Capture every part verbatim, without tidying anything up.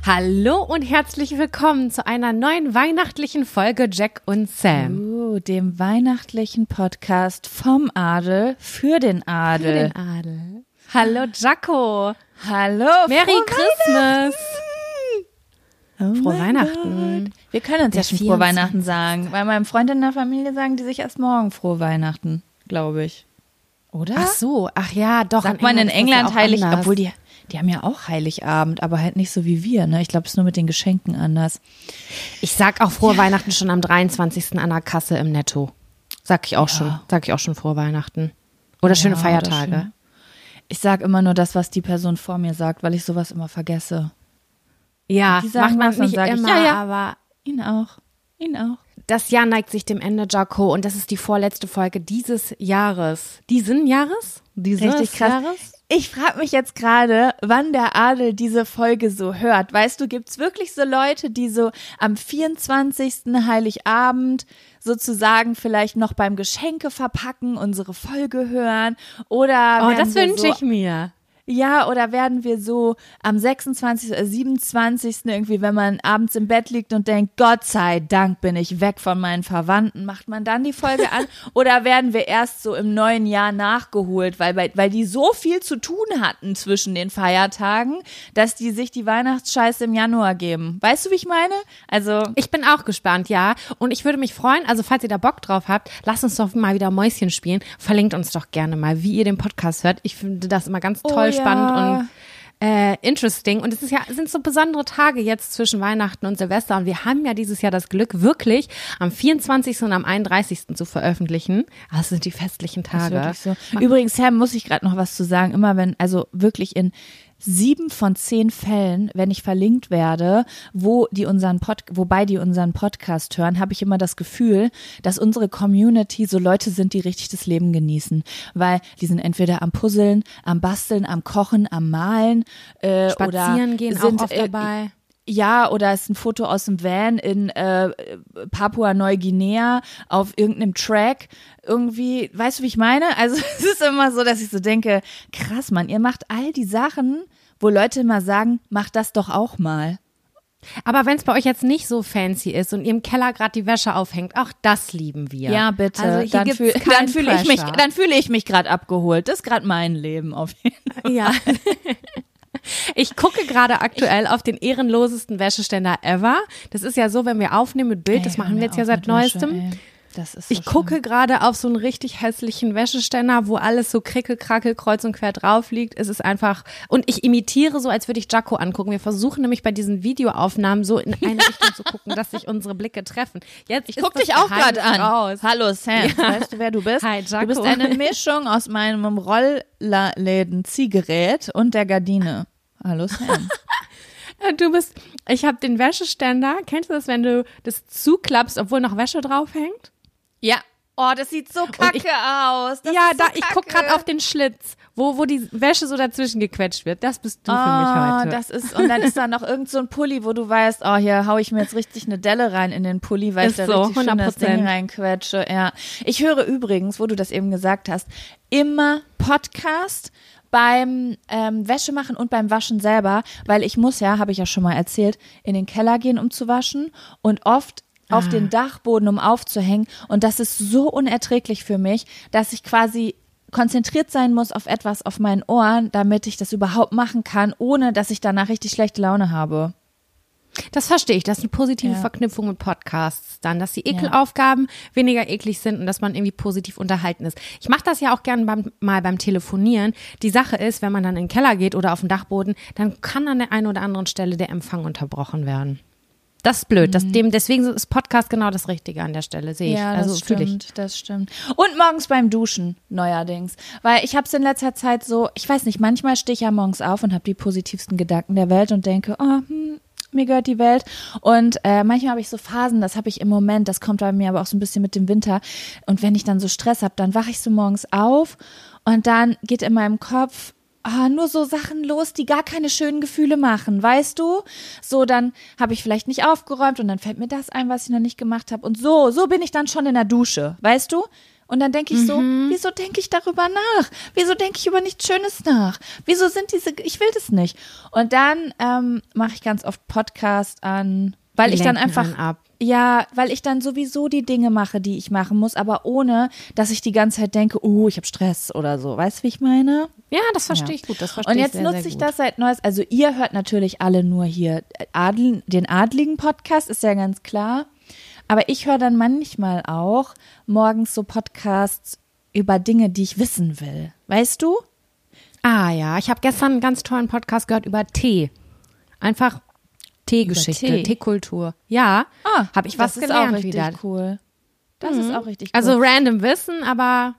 Hallo und herzlich willkommen zu einer neuen weihnachtlichen Folge Jack und Sam. Uh, dem weihnachtlichen Podcast vom Adel für den Adel. Für den Adel. Hallo Jacko. Hallo. Merry Christmas. Oh Frohe Weihnachten. Gott. Wir können uns Der ja schon frohe vierundzwanzigste Weihnachten sagen. Bei meinem Freund in der Familie sagen die sich erst morgen frohe Weihnachten, glaube ich. Oder? Ach so, ach ja, doch. Sagt man in ist das England ja auch heilig, anders. obwohl die, die haben ja auch Heiligabend, aber halt nicht so wie wir, ne? Ich glaube, es ist nur mit den Geschenken anders. Ich sag auch frohe ja. Weihnachten schon am dreiundzwanzigsten an der Kasse im Netto. Sag ich auch ja. schon. Sag ich auch schon frohe Weihnachten. Oder schöne ja, Feiertage. Oder schön. Ich sag immer nur das, was die Person vor mir sagt, weil ich sowas immer vergesse. Ja, macht man nicht immer, ich, ja, ja. aber ihn auch. Ihn auch. Das Jahr neigt sich dem Ende, Jacko, und das ist die vorletzte Folge dieses Jahres. Diesen Jahres? Dieses Richtig krass. Jahres? Ich frage mich jetzt gerade, wann der Adel diese Folge so hört. Weißt du, gibt's wirklich so Leute, die so am vierundzwanzigsten Heiligabend sozusagen vielleicht noch beim Geschenke verpacken unsere Folge hören? Oder oh, das wünsche so, ich mir. Ja, oder werden wir so am sechsundzwanzigsten oder siebenundzwanzigsten irgendwie, wenn man abends im Bett liegt und denkt, Gott sei Dank bin ich weg von meinen Verwandten, macht man dann die Folge an? Oder werden wir erst so im neuen Jahr nachgeholt, weil, weil, weil die so viel zu tun hatten zwischen den Feiertagen, dass die sich die Weihnachtsscheiße im Januar geben. Weißt du, wie ich meine? Also ich bin auch gespannt, ja. Und ich würde mich freuen, also falls ihr da Bock drauf habt, lasst uns doch mal wieder Mäuschen spielen. Verlinkt uns doch gerne mal, wie ihr den Podcast hört. Ich finde das immer ganz toll. Oh, ja. Spannend und äh, interesting. Und es ist ja, es sind so besondere Tage jetzt zwischen Weihnachten und Silvester. Und wir haben ja dieses Jahr das Glück, wirklich am vierundzwanzigsten und am einunddreißigsten zu veröffentlichen. Das sind die festlichen Tage. Das ist wirklich so. Übrigens, Sam, muss ich gerade noch was zu sagen. Immer wenn, also wirklich in sieben von zehn Fällen, wenn ich verlinkt werde, wo die unseren Pod, wobei die unseren Podcast hören, habe ich immer das Gefühl, dass unsere Community so Leute sind, die richtig das Leben genießen, weil die sind entweder am Puzzeln, am Basteln, am Kochen, am Malen, äh, Spazieren oder gehen sind, auch oft dabei. Äh, Ja, oder es ist ein Foto aus dem Van in äh, Papua-Neuguinea auf irgendeinem Track. Irgendwie, weißt du, wie ich meine? Also es ist immer so, dass ich so denke, krass, Mann, ihr macht all die Sachen, wo Leute immer sagen, mach das doch auch mal. Aber wenn es bei euch jetzt nicht so fancy ist und ihr im Keller gerade die Wäsche aufhängt, auch das lieben wir. Ja, bitte. Also hier dann fühle fühl ich mich, dann fühle ich mich gerade abgeholt. Das ist gerade mein Leben auf jeden Fall. Ja. Ich gucke gerade aktuell auf den ehrenlosesten Wäscheständer ever. Das ist ja so, wenn wir aufnehmen mit Bild, ey, das machen wir jetzt ja seit Wäsche, neuestem. ey. Das ist so ich gucke schlimm. gerade auf so einen richtig hässlichen Wäscheständer, wo alles so krickel, krackel, kreuz und quer drauf liegt. Es ist einfach, und ich imitiere so, als würde ich Jacko angucken. Wir versuchen nämlich bei diesen Videoaufnahmen so in eine Richtung zu gucken, dass sich unsere Blicke treffen. Jetzt ich gucke dich auch gerade an. Raus. Hallo Sam, ja. Weißt du, wer du bist? Hi, Jacko. Du bist eine Mischung aus meinem Rollläden-Ziehgerät und der Gardine. Hallo Sam. Du bist, ich habe den Wäscheständer, kennst du das, wenn du das zuklappst, obwohl noch Wäsche drauf hängt? Ja. Oh, das sieht so kacke ich, aus. Das ja, ist so da, ich guck gerade auf den Schlitz, wo, wo die Wäsche so dazwischen gequetscht wird. Das bist du oh, für mich heute. Das ist, und dann ist da noch irgend so ein Pulli, wo du weißt, oh, hier hau ich mir jetzt richtig eine Delle rein in den Pulli, weil ist ich da so, richtig schön das Ding reinquetsche. Ja. Ich höre übrigens, wo du das eben gesagt hast, immer Podcast beim ähm, Wäschemachen und beim Waschen selber, weil ich muss ja, habe ich ja schon mal erzählt, in den Keller gehen, um zu waschen und oft auf ah. den Dachboden, um aufzuhängen, und das ist so unerträglich für mich, dass ich quasi konzentriert sein muss auf etwas auf meinen Ohren, damit ich das überhaupt machen kann, ohne dass ich danach richtig schlechte Laune habe. Das verstehe ich. Das ist eine positive Ja. Verknüpfung mit Podcasts dann, dass die Ekelaufgaben ja. weniger eklig sind und dass man irgendwie positiv unterhalten ist. Ich mache das ja auch gerne beim, mal beim Telefonieren. Die Sache ist, wenn man dann in den Keller geht oder auf den Dachboden, dann kann an der einen oder anderen Stelle der Empfang unterbrochen werden. Das ist blöd. Das, dem, deswegen ist Podcast genau das Richtige an der Stelle, sehe ich. Ja, also das fühle stimmt, ich. das stimmt. Und morgens beim Duschen neuerdings. Weil ich habe es in letzter Zeit so, ich weiß nicht, manchmal stehe ich ja morgens auf und habe die positivsten Gedanken der Welt und denke, oh, hm, mir gehört die Welt. Und äh, manchmal habe ich so Phasen, das habe ich im Moment, das kommt bei mir aber auch so ein bisschen mit dem Winter. Und wenn ich dann so Stress habe, dann wache ich so morgens auf und dann geht in meinem Kopf Ah, nur so Sachen los, die gar keine schönen Gefühle machen, weißt du? So, dann habe ich vielleicht nicht aufgeräumt und dann fällt mir das ein, was ich noch nicht gemacht habe. Und so, so bin ich dann schon in der Dusche, weißt du? Und dann denke ich so, mhm. wieso denke ich darüber nach? Wieso denke ich über nichts Schönes nach? Wieso sind diese, ich will das nicht. Und dann ähm, mache ich ganz oft Podcast an, weil ich dann einfach, ab. ja, weil ich dann sowieso die Dinge mache, die ich machen muss, aber ohne, dass ich die ganze Zeit denke, oh, ich habe Stress oder so. Weißt du, wie ich meine? Ja, das verstehe ja. ich gut. Das verstehe Und jetzt ich sehr, nutze sehr ich gut. das seit Neues. Also ihr hört natürlich alle nur hier Adel, den adligen Podcast, ist ja ganz klar. Aber ich höre dann manchmal auch morgens so Podcasts über Dinge, die ich wissen will. Weißt du? Ah ja, ich habe gestern einen ganz tollen Podcast gehört über Tee. Einfach Teegeschichte, Tee. Teekultur. Ja, ah, habe ich was das gelernt ist auch richtig wieder. Cool. Das mhm. ist auch richtig cool. Also random Wissen, aber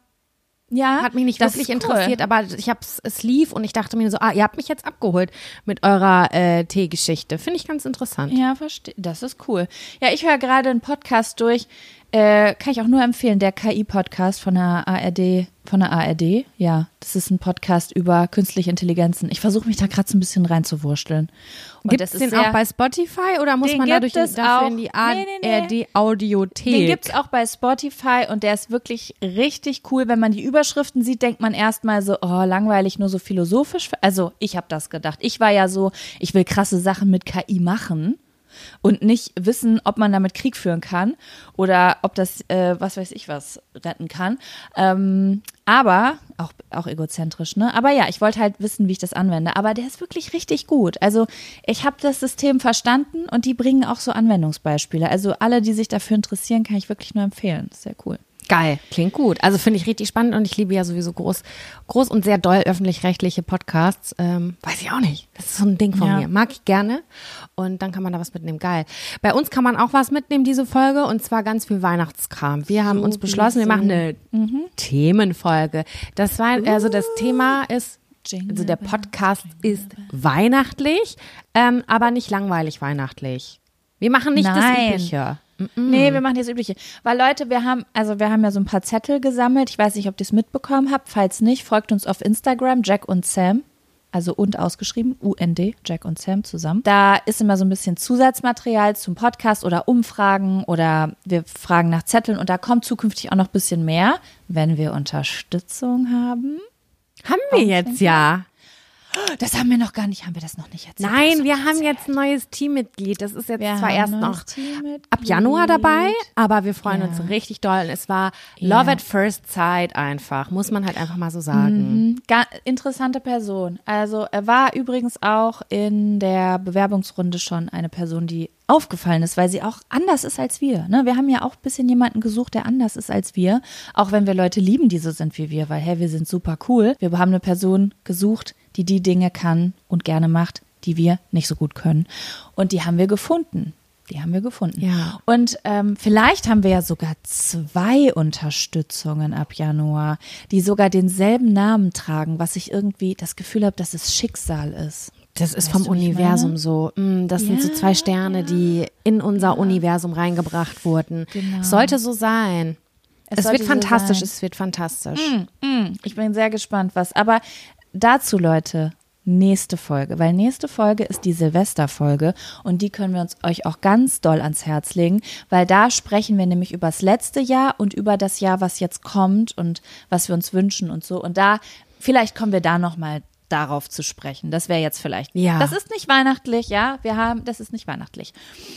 ja, hat mich nicht das wirklich ist interessiert, cool. aber ich hab's, es lief und ich dachte mir so, ah, ihr habt mich jetzt abgeholt mit eurer äh, Teegeschichte. Finde ich ganz interessant. Ja, verstehe. Das ist cool. Ja, ich höre gerade einen Podcast durch, äh, kann ich auch nur empfehlen, der K I-Podcast von der A R D, von der A R D. Ja, das ist ein Podcast über künstliche Intelligenzen. Ich versuche mich da gerade so ein bisschen reinzuwursteln. Gibt es den sehr, auch bei Spotify oder muss man dadurch in, dafür in die A R D-Audiothek? Den gibt es auch bei Spotify und der ist wirklich richtig cool. Wenn man die Überschriften sieht, denkt man erstmal so, oh, langweilig, nur so philosophisch. Also ich habe das gedacht. Ich war ja so, ich will krasse Sachen mit K I machen und nicht wissen, ob man damit Krieg führen kann oder ob das, äh, was weiß ich was, retten kann. Ähm, aber, auch, auch egozentrisch, ne? Aber ja, ich wollte halt wissen, wie ich das anwende. Aber der ist wirklich richtig gut. Also ich habe das System verstanden und die bringen auch so Anwendungsbeispiele. Also alle, die sich dafür interessieren, kann ich wirklich nur empfehlen. Das ist sehr cool. Geil, klingt gut. Also finde ich richtig spannend und ich liebe ja sowieso groß, groß und sehr doll öffentlich-rechtliche Podcasts. Ähm, weiß ich auch nicht. Das ist so ein Ding von ja. mir. Mag ich gerne. Und dann kann man da was mitnehmen. Geil. Bei uns kann man auch was mitnehmen, diese Folge, und zwar ganz viel Weihnachtskram. Wir haben so uns beschlossen, wir machen eine mhm. Themenfolge. Das war, also das Thema ist, also der Podcast ist weihnachtlich, ähm, aber nicht langweilig weihnachtlich. Wir machen nicht Nein. das Übliche. Nee, wir machen das Übliche. Weil Leute, wir haben, also wir haben ja so ein paar Zettel gesammelt. Ich weiß nicht, ob ihr es mitbekommen habt. Falls nicht, folgt uns auf Instagram, Jack und Sam. Also und ausgeschrieben, U N D, Jack und Sam zusammen. Da ist immer so ein bisschen Zusatzmaterial zum Podcast oder Umfragen oder wir fragen nach Zetteln und da kommt zukünftig auch noch ein bisschen mehr, wenn wir Unterstützung haben. Haben wir jetzt ja. Das haben wir noch gar nicht, haben wir das noch nicht erzählt? Nein, wir haben jetzt ein neues Teammitglied. Das ist jetzt wir zwar erst noch Teammitglied. ab Januar dabei, aber wir freuen ja. uns richtig doll. Und es war Love ja. at First Sight einfach, muss man halt einfach mal so sagen. Mhm. Ga- interessante Person. Also er war übrigens auch in der Bewerbungsrunde schon eine Person, die aufgefallen ist, weil sie auch anders ist als wir. Ne? Wir haben ja auch ein bisschen jemanden gesucht, der anders ist als wir, auch wenn wir Leute lieben, die so sind wie wir, weil hey, wir sind super cool. Wir haben eine Person gesucht, die die Dinge kann und gerne macht, die wir nicht so gut können. Und die haben wir gefunden. Die haben wir gefunden. Ja. Und ähm, vielleicht haben wir ja sogar zwei Unterstützungen ab Januar, die sogar denselben Namen tragen, was ich irgendwie das Gefühl habe, dass es Schicksal ist. Das ist Weißt vom du, wie ich Universum meine? so. Mm, Das Ja, sind so zwei Sterne, ja. die in unser Universum reingebracht wurden. Genau. Es sollte so sein. Es Es, sollte wird so fantastisch, sein. es wird fantastisch. Mm, mm. Ich bin sehr gespannt, was. Aber dazu, Leute, nächste Folge, weil nächste Folge ist die Silvesterfolge und die können wir uns euch auch ganz doll ans Herz legen, weil da sprechen wir nämlich über das letzte Jahr und über das Jahr, was jetzt kommt und was wir uns wünschen und so. Und da, vielleicht kommen wir da nochmal darauf zu sprechen. Das wäre jetzt vielleicht. Ja. Das ist nicht weihnachtlich, ja. Wir haben, das ist nicht weihnachtlich.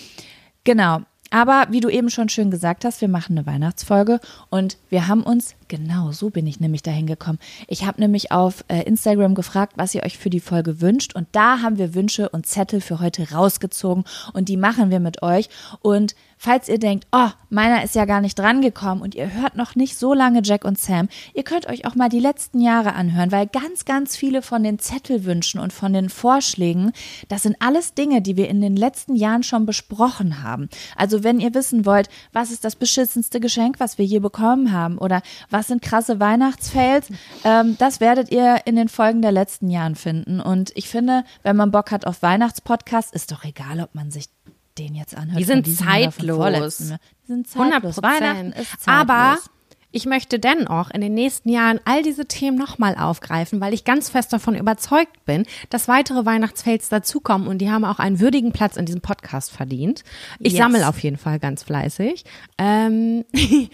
Genau. Aber wie du eben schon schön gesagt hast, wir machen eine Weihnachtsfolge und wir haben uns, genau so bin ich nämlich dahin gekommen. Ich habe nämlich auf äh, Instagram gefragt, was ihr euch für die Folge wünscht und da haben wir Wünsche und Zettel für heute rausgezogen und die machen wir mit euch. Und falls ihr denkt, oh, meiner ist ja gar nicht dran gekommen und ihr hört noch nicht so lange Jack und Sam, ihr könnt euch auch mal die letzten Jahre anhören, weil ganz, ganz viele von den Zettelwünschen und von den Vorschlägen, das sind alles Dinge, die wir in den letzten Jahren schon besprochen haben. Also wenn ihr wissen wollt, was ist das beschissenste Geschenk, was wir je bekommen haben oder was sind krasse Weihnachtsfails, ähm, das werdet ihr in den Folgen der letzten Jahren finden. Und ich finde, wenn man Bock hat auf Weihnachtspodcasts, ist doch egal, ob man sich den jetzt anhört. Die sind diesem oder von zeitlos. vorletzten Jahr. Die sind zeitlos. hundert Prozent. Weihnachten ist zeitlos. Aber ich möchte dennoch in den nächsten Jahren all diese Themen nochmal aufgreifen, weil ich ganz fest davon überzeugt bin, dass weitere Weihnachtsfails dazukommen und die haben auch einen würdigen Platz in diesem Podcast verdient. Ich Yes. sammle auf jeden Fall ganz fleißig. Ähm,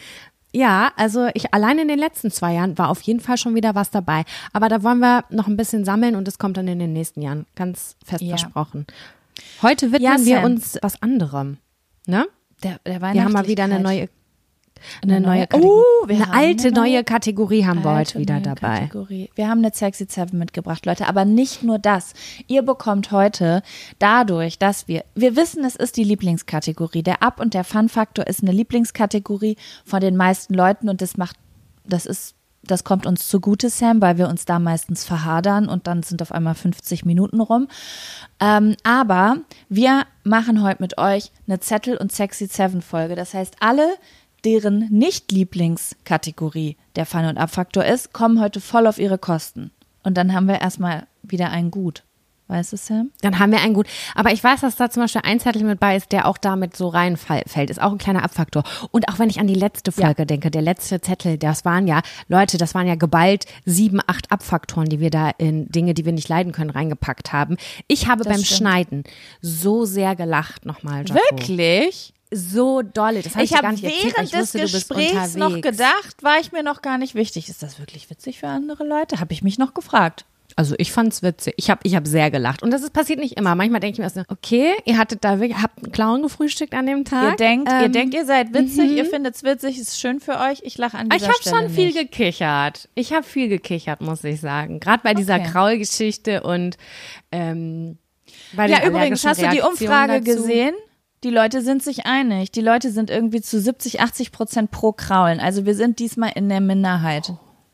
Ja, also ich allein in den letzten zwei Jahren war auf jeden Fall schon wieder was dabei. Aber da wollen wir noch ein bisschen sammeln und es kommt dann in den nächsten Jahren. Ganz fest Ja. versprochen. Heute widmen Ja, wir Sam. uns was anderem. Ne? Der, der Wir haben mal wieder eine neue, eine Eine neue neue- Kategorie. Oh, wir eine haben alte eine neue- neue Kategorie haben wir Alte heute wieder neue dabei. Kategorie. Wir haben eine Sexy Seven mitgebracht, Leute. Aber nicht nur das. Ihr bekommt heute dadurch, dass wir, wir wissen, es ist die Lieblingskategorie. Der Up- und der Fun-Faktor ist eine Lieblingskategorie von den meisten Leuten und das macht, das ist, das kommt uns zugute, Sam, weil wir uns da meistens verhadern und dann sind auf einmal fünfzig Minuten rum. Ähm, aber wir machen heute mit euch eine Zettel- und Sexy Seven Folge. Das heißt, alle, deren Nicht-Lieblingskategorie der Fun- und Up-Faktor ist, kommen heute voll auf ihre Kosten. Und dann haben wir erstmal wieder einen Gut. Weißt du, Sam? Dann haben wir einen gut. Aber ich weiß, dass da zum Beispiel ein Zettel mit bei ist, der auch damit so reinfällt. Ist auch ein kleiner Abfaktor. Und auch wenn ich an die letzte Folge Ja. denke, der letzte Zettel, das waren ja, Leute, das waren ja geballt sieben, acht Abfaktoren, die wir da in Dinge, die wir nicht leiden können, reingepackt haben. Ich habe Das beim stimmt. Schneiden so sehr gelacht nochmal, Jaco. Wirklich? So dolle. Das hab ich Ich dir gar habe nicht erzählt, weil während ich des wusste, du bist Gesprächs noch unterwegs. gedacht, war ich mir noch gar nicht wichtig. Ist das wirklich witzig für andere Leute? Habe ich mich noch gefragt. Also ich fand's witzig. Ich habe ich hab sehr gelacht. Und das ist passiert nicht immer. Manchmal denke ich mir erst so, okay, ihr hattet da wirklich, habt einen Clown gefrühstückt an dem Tag. Ihr denkt, ihr Ähm, denkt, ihr seid witzig, ihr findet's witzig, ist schön für euch. Ich lache an Ich dieser habe Stelle schon viel nicht. gekichert. Ich habe viel gekichert, muss ich sagen. Gerade bei dieser Okay. Kraulgeschichte und ähm, bei den Ja, übrigens, allergischen hast du die Reaktionen Umfrage dazu. gesehen? Die Leute sind sich einig. Die Leute sind irgendwie zu siebzig, achtzig Prozent pro Kraulen. Also wir sind diesmal in der Minderheit.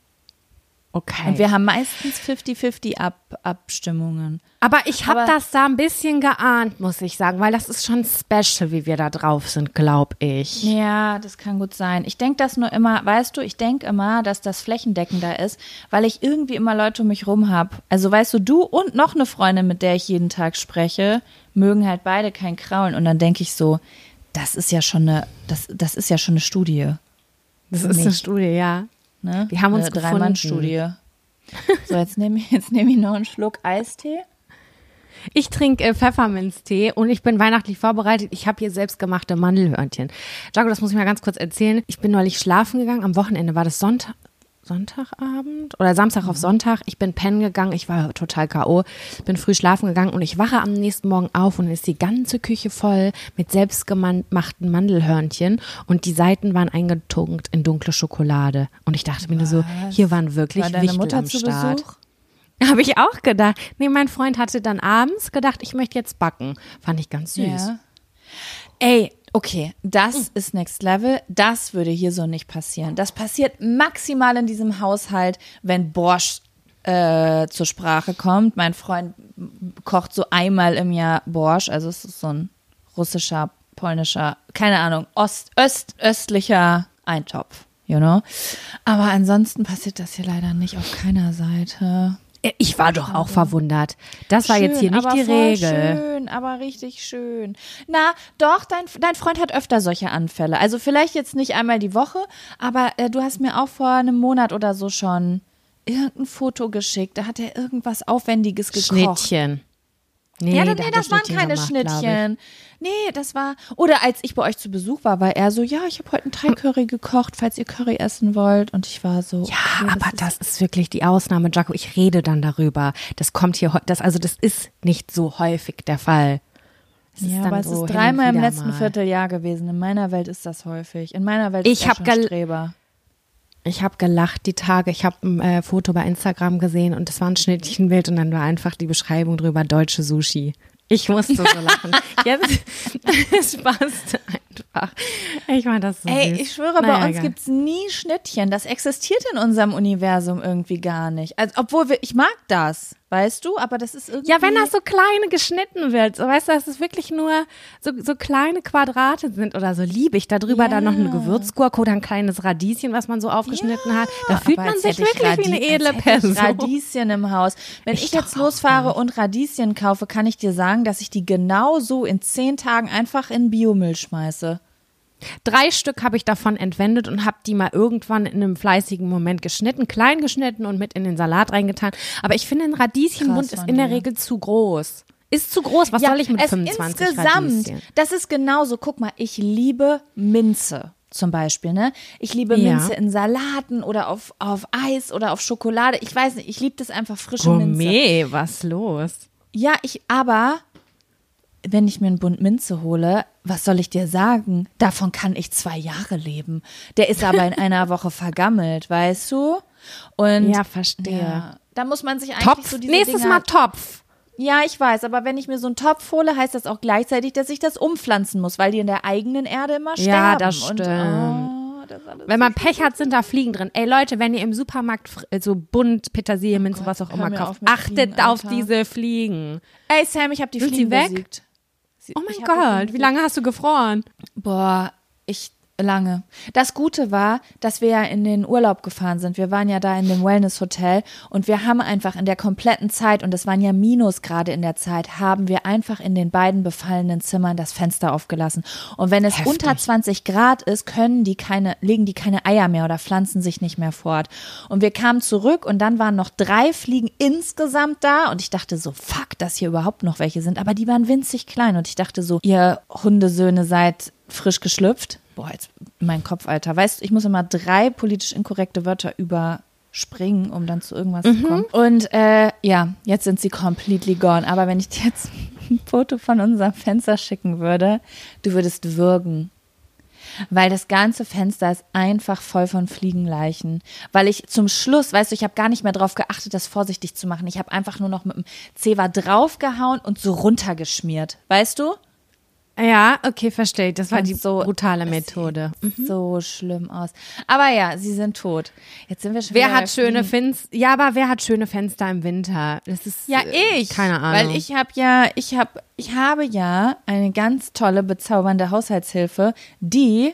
Okay. Und wir haben meistens fünfzig fünfzig Ab Abstimmungen. Aber ich habe Aber- das da ein bisschen geahnt, muss ich sagen, weil das ist schon special, wie wir da drauf sind, glaube ich. Ja, das kann gut sein. Ich denke das nur immer, weißt du, ich denke immer, dass das flächendeckender ist, weil ich irgendwie immer Leute um mich rum habe. Also weißt du, du und noch eine Freundin, mit der ich jeden Tag spreche, mögen halt beide kein Kraulen. Und dann denke ich so, das ist ja schon eine, das, das ist ja schon eine Studie. Das für ist eine mich. Studie, ja. Ne? Wir haben uns eine gefunden. Drei-Mann-Studie. So, jetzt nehme ich, jetzt nehme ich noch einen Schluck Eistee. Ich trinke äh, Pfefferminztee und ich bin weihnachtlich vorbereitet. Ich habe hier selbstgemachte Mandelhörnchen. Jaco, das muss ich mal ganz kurz erzählen. Ich bin neulich schlafen gegangen. Am Wochenende war das Sonntag. Sonntagabend oder Samstag auf Sonntag. Ich bin pennen gegangen, ich war total K O, bin früh schlafen gegangen und ich wache am nächsten Morgen auf und dann ist die ganze Küche voll mit selbstgemachten Mandelhörnchen und die Seiten waren eingetunkt in dunkle Schokolade. Und ich dachte mir nur so, hier waren wirklich War deine Wichtel Mutter am zu Start. Besuch? Habe ich auch gedacht. Nee, mein Freund hatte dann abends gedacht, ich möchte jetzt backen. Fand ich ganz süß. Ja. Ey, okay, das ist Next Level. Das würde hier so nicht passieren. Das passiert maximal in diesem Haushalt, wenn Borscht äh, zur Sprache kommt. Mein Freund kocht so einmal im Jahr Borscht. Also es ist so ein russischer, polnischer, keine Ahnung, Ost, Öst, östlicher Eintopf, you know. Aber ansonsten passiert das hier leider nicht auf keiner Seite. Ich war doch auch verwundert. Das war jetzt hier nicht aber die voll Regel. Schön, aber richtig schön. Na, doch, dein, dein Freund hat öfter solche Anfälle. Also vielleicht jetzt nicht einmal die Woche, aber äh, du hast mir auch vor einem Monat oder so schon irgendein Foto geschickt. Da hat er irgendwas Aufwendiges gekocht. Schnittchen. Nee, Ja, da nee, hat er das waren Schnittchen keine gemacht, glaub ich. Schnittchen. Nee, das war. Oder als ich bei euch zu Besuch war, war er so, ja, ich habe heute ein Thai-Curry gekocht, falls ihr Curry essen wollt. Und ich war so. Ja, okay, aber ist- das ist wirklich die Ausnahme, Jaco. Ich rede dann darüber. Das kommt hier, heu- das, also das ist nicht so häufig der Fall. Es ist Ja, dann aber es so ist hin dreimal und im wieder letzten mal. Vierteljahr gewesen. In meiner Welt ist das häufig. In meiner Welt Ich ist er hab schon gel- Streber. Ich habe gelacht die Tage. Ich habe ein äh, Foto bei Instagram gesehen und das war ein Schnittchenbild und dann war einfach die Beschreibung drüber, deutsche Sushi. Ich musste so lachen. Jetzt es passt einfach. Ich fand das so Ey, süß. ich schwöre, Naja, bei uns egal. gibt's nie Schnittchen. Das existiert in unserem Universum irgendwie gar nicht. Also, obwohl wir, ich mag das, weißt du, aber das ist irgendwie. Ja, wenn das so kleine geschnitten wird, so weißt du, dass es wirklich nur so, so kleine Quadrate sind oder so, liebe ich. Da drüber Ja. dann noch eine Gewürzgurke oder ein kleines Radieschen, was man so aufgeschnitten hat. Da fühlt Aber man als sich hätte ich wirklich wie eine Radi- edle als hätte ich Person. Radieschen im Haus. Wenn ich, Ich jetzt doch auch losfahre und Radieschen kaufe, kann ich dir sagen, dass ich die genau so in zehn Tagen einfach in Biomüll schmeiße. Drei Stück habe ich davon entwendet und habe die mal irgendwann in einem fleißigen Moment geschnitten, klein geschnitten und mit in den Salat reingetan. Aber ich finde, ein Radieschenbund Krass ist von in der dir. Regel zu groß. Ist zu groß. Was Ja, soll ich mit es fünfundzwanzig insgesamt, Radieschen? das ist genauso. Guck mal, ich liebe Minze zum Beispiel, ne? Ich liebe Ja. Minze in Salaten oder auf, auf Eis oder auf Schokolade. Ich weiß nicht, ich liebe das einfach, frische Minze. Gourmet, was los? Ja, ich, aber wenn ich mir einen Bund Minze hole, was soll ich dir sagen? Davon kann ich zwei Jahre leben. Der ist aber in einer Woche vergammelt, weißt du? Und Ja, verstehe. ja, da muss man sich eigentlich Topf, so diese nächstes Dinger, Mal Topf. Ja, ich weiß, aber wenn ich mir so einen Topf hole, heißt das auch gleichzeitig, dass ich das umpflanzen muss, weil die in der eigenen Erde immer sterben. Ja, das Und, stimmt. oh, das ist alles Wenn man so Pech hat, sind da Fliegen drin. Ey Leute, wenn ihr im Supermarkt fr- so bunt, Petersilie, Minze, was auch hör immer mir kauft, auf mit achtet Fliegen, auf Alter. diese Fliegen. Ey, Sam, ich habe die Sind Fliegen sie weg? besiegt. Sie- Oh mein ich hab die Fliegen Gott, wie besiegt. lange hast du gefroren? Boah, ich lange. Das Gute war, dass wir ja in den Urlaub gefahren sind. Wir waren ja da in dem Wellness-Hotel und wir haben einfach in der kompletten Zeit, und es waren ja Minusgrade in der Zeit, haben wir einfach in den beiden befallenen Zimmern das Fenster aufgelassen. Und wenn es Heftig. unter zwanzig Grad ist, können die keine, legen die keine Eier mehr oder pflanzen sich nicht mehr fort. Und wir kamen zurück und dann waren noch drei Fliegen insgesamt da und ich dachte so, fuck, dass hier überhaupt noch welche sind. Aber die waren winzig klein und ich dachte so, ihr Hundesöhne seid frisch geschlüpft. Boah, jetzt mein Kopf, Alter. Weißt du, ich muss immer drei politisch inkorrekte Wörter überspringen, um dann zu irgendwas zu kommen. Und äh, ja, jetzt sind sie completely gone. Aber wenn ich dir jetzt ein Foto von unserem Fenster schicken würde, du würdest würgen. Weil das ganze Fenster ist einfach voll von Fliegenleichen. Weil ich zum Schluss, weißt du, ich habe gar nicht mehr drauf geachtet, das vorsichtig zu machen. Ich habe einfach nur noch mit dem Zewa draufgehauen und so runtergeschmiert. Weißt du? Ja, okay, verstehe. Das war Und die so- brutale Methode. Sieht so schlimm aus. Aber ja, sie sind tot. Jetzt sind wir schon Wer wieder hat bei schöne Fliegen. Fenster? Ja, aber wer hat schöne Fenster im Winter? Das ist Ja, äh, ich. Keine Ahnung. Weil ich habe ja, ich habe, ich habe ja eine ganz tolle, bezaubernde Haushaltshilfe, die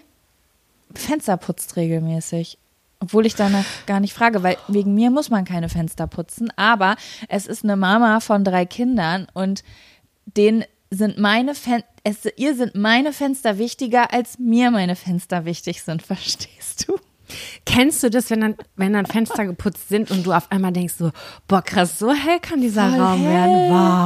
Fenster putzt regelmäßig. Obwohl ich danach gar nicht frage, weil wegen mir muss man keine Fenster putzen. Aber es ist eine Mama von drei Kindern und denen sind meine Fen es, ihr sind meine Fenster wichtiger, als mir meine Fenster wichtig sind. Verstehst du? Kennst du das, wenn dann, wenn dann Fenster geputzt sind und du auf einmal denkst so, boah krass, so hell kann dieser Voll Raum hell. werden.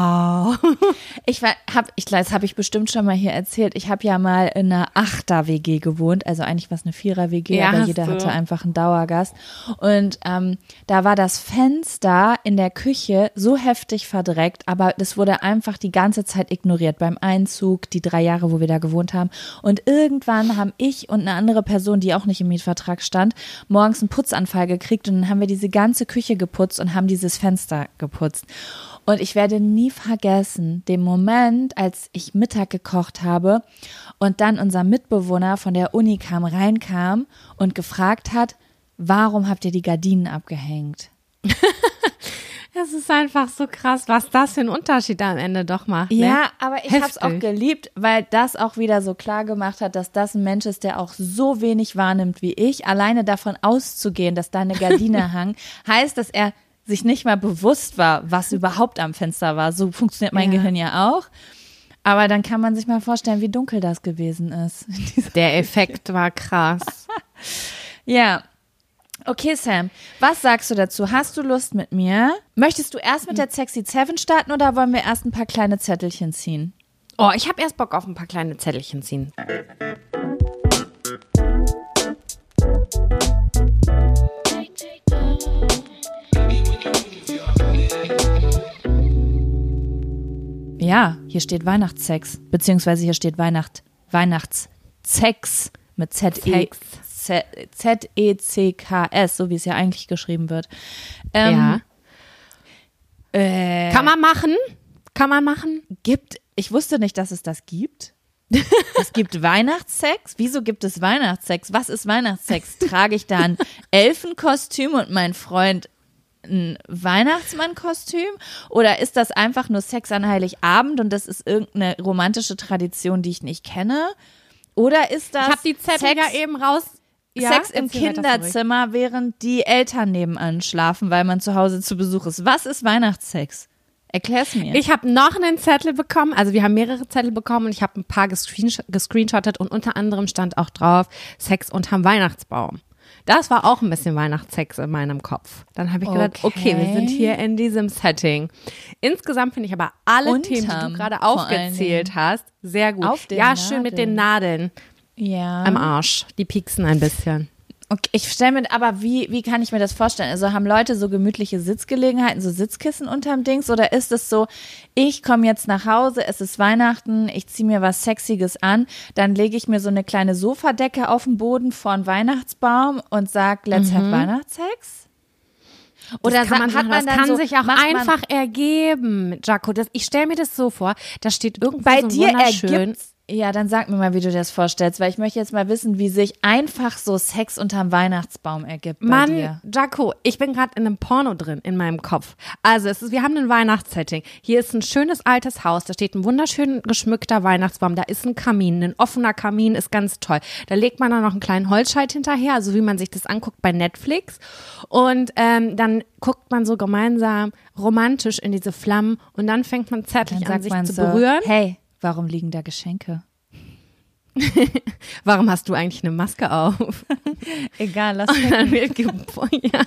Wow. Ich war, hab, ich glaube, das habe ich bestimmt schon mal hier erzählt. Ich habe ja mal in einer Achter-W G gewohnt, also eigentlich war es eine Vierer-W G, Ja, aber hast jeder du. hatte einfach einen Dauergast. Und ähm, da war das Fenster in der Küche so heftig verdreckt, aber das wurde einfach die ganze Zeit ignoriert beim Einzug, die drei Jahre, wo wir da gewohnt haben. Und irgendwann haben ich und eine andere Person, die auch nicht im Mietvertrag stand, morgens einen Putzanfall gekriegt und dann haben wir diese ganze Küche geputzt und haben dieses Fenster geputzt. Und ich werde nie vergessen, den Moment, als ich Mittag gekocht habe und dann unser Mitbewohner von der Uni kam, reinkam und gefragt hat, warum habt ihr die Gardinen abgehängt? Das ist einfach so krass, was das für einen Unterschied am Ende doch macht. Ne? Ja, aber ich habe es auch Heftig. geliebt, weil das auch wieder so klar gemacht hat, dass das ein Mensch ist, der auch so wenig wahrnimmt wie ich. Alleine davon auszugehen, dass da eine Gardine hang, heißt, dass er sich nicht mal bewusst war, was überhaupt am Fenster war. So funktioniert mein Ja. Gehirn ja auch. Aber dann kann man sich mal vorstellen, wie dunkel das gewesen ist. Der Effekt war krass. Ja. Okay, Sam, was sagst du dazu? Hast du Lust mit mir? Möchtest du erst mit der Sexy Seven starten oder wollen wir erst ein paar kleine Zettelchen ziehen? Oh, ich habe erst Bock auf ein paar kleine Zettelchen ziehen. Ja, hier steht Weihnachtssex, beziehungsweise hier steht Weihnacht, Weihnachtssex mit Z E Z E C K S, so wie es ja eigentlich geschrieben wird. Ähm, ja. äh, Kann man machen? Kann man machen? gibt, ich wusste nicht, dass es das gibt. Es gibt Weihnachtssex. Wieso gibt es Weihnachtssex? Was ist Weihnachtssex? Trage ich da ein Elfenkostüm und mein Freund ein Weihnachtsmannkostüm? Oder ist das einfach nur Sex an Heiligabend und das ist irgendeine romantische Tradition, die ich nicht kenne? Oder ist das Ich habe die Zettel Sex, ja eben raus. Ja, Sex im erzähl weiter, sorry. Kinderzimmer, während die Eltern nebenan schlafen, weil man zu Hause zu Besuch ist? Was ist Weihnachtssex? Erklär's mir. Ich habe noch einen Zettel bekommen, also wir haben mehrere Zettel bekommen und ich habe ein paar gescreensh- gescreenshottet und unter anderem stand auch drauf Sex unterm Weihnachtsbaum. Das war auch ein bisschen Weihnachtssex in meinem Kopf. Dann habe ich gedacht, okay. Okay. wir sind hier in diesem Setting. Insgesamt finde ich aber alle Unterm, Themen, die du gerade vor allen aufgezählt Dingen. hast, sehr gut. Auf den ja, schön mit den Nadeln. Ja. am Arsch. Die pieksen ein bisschen. Okay, ich stelle mir, aber wie, wie kann ich mir das vorstellen? Also haben Leute so gemütliche Sitzgelegenheiten, so Sitzkissen unterm Dings? Oder ist es so, ich komme jetzt nach Hause, es ist Weihnachten, ich ziehe mir was Sexiges an, dann lege ich mir so eine kleine Sofadecke auf den Boden vor einen Weihnachtsbaum und sag, let's Mhm. have Weihnachtssex? Oder das kann man, sa- hat man das dann kann so, sich auch macht man- einfach ergeben, Jaco. Das, ich stelle mir das so vor, da steht irgendwo Bei so dir wunderschön. ergibt's. Ja, dann sag mir mal, wie du dir das vorstellst, weil ich möchte jetzt mal wissen, wie sich einfach so Sex unterm Weihnachtsbaum ergibt bei Mann, dir. Jaco, ich bin gerade in einem Porno drin in meinem Kopf. Also es ist, wir haben ein Weihnachtssetting. Hier ist ein schönes altes Haus, da steht ein wunderschön geschmückter Weihnachtsbaum, da ist ein Kamin, ein offener Kamin ist ganz toll. Da legt man dann noch einen kleinen Holzscheit hinterher, also wie man sich das anguckt bei Netflix. Und ähm, dann guckt man so gemeinsam romantisch in diese Flammen und dann fängt man zärtlich Dann an, sagt sich man zu so, berühren. hey, warum liegen da Geschenke? Warum hast du eigentlich eine Maske auf? Egal, lass Und dann wird gebo- ja.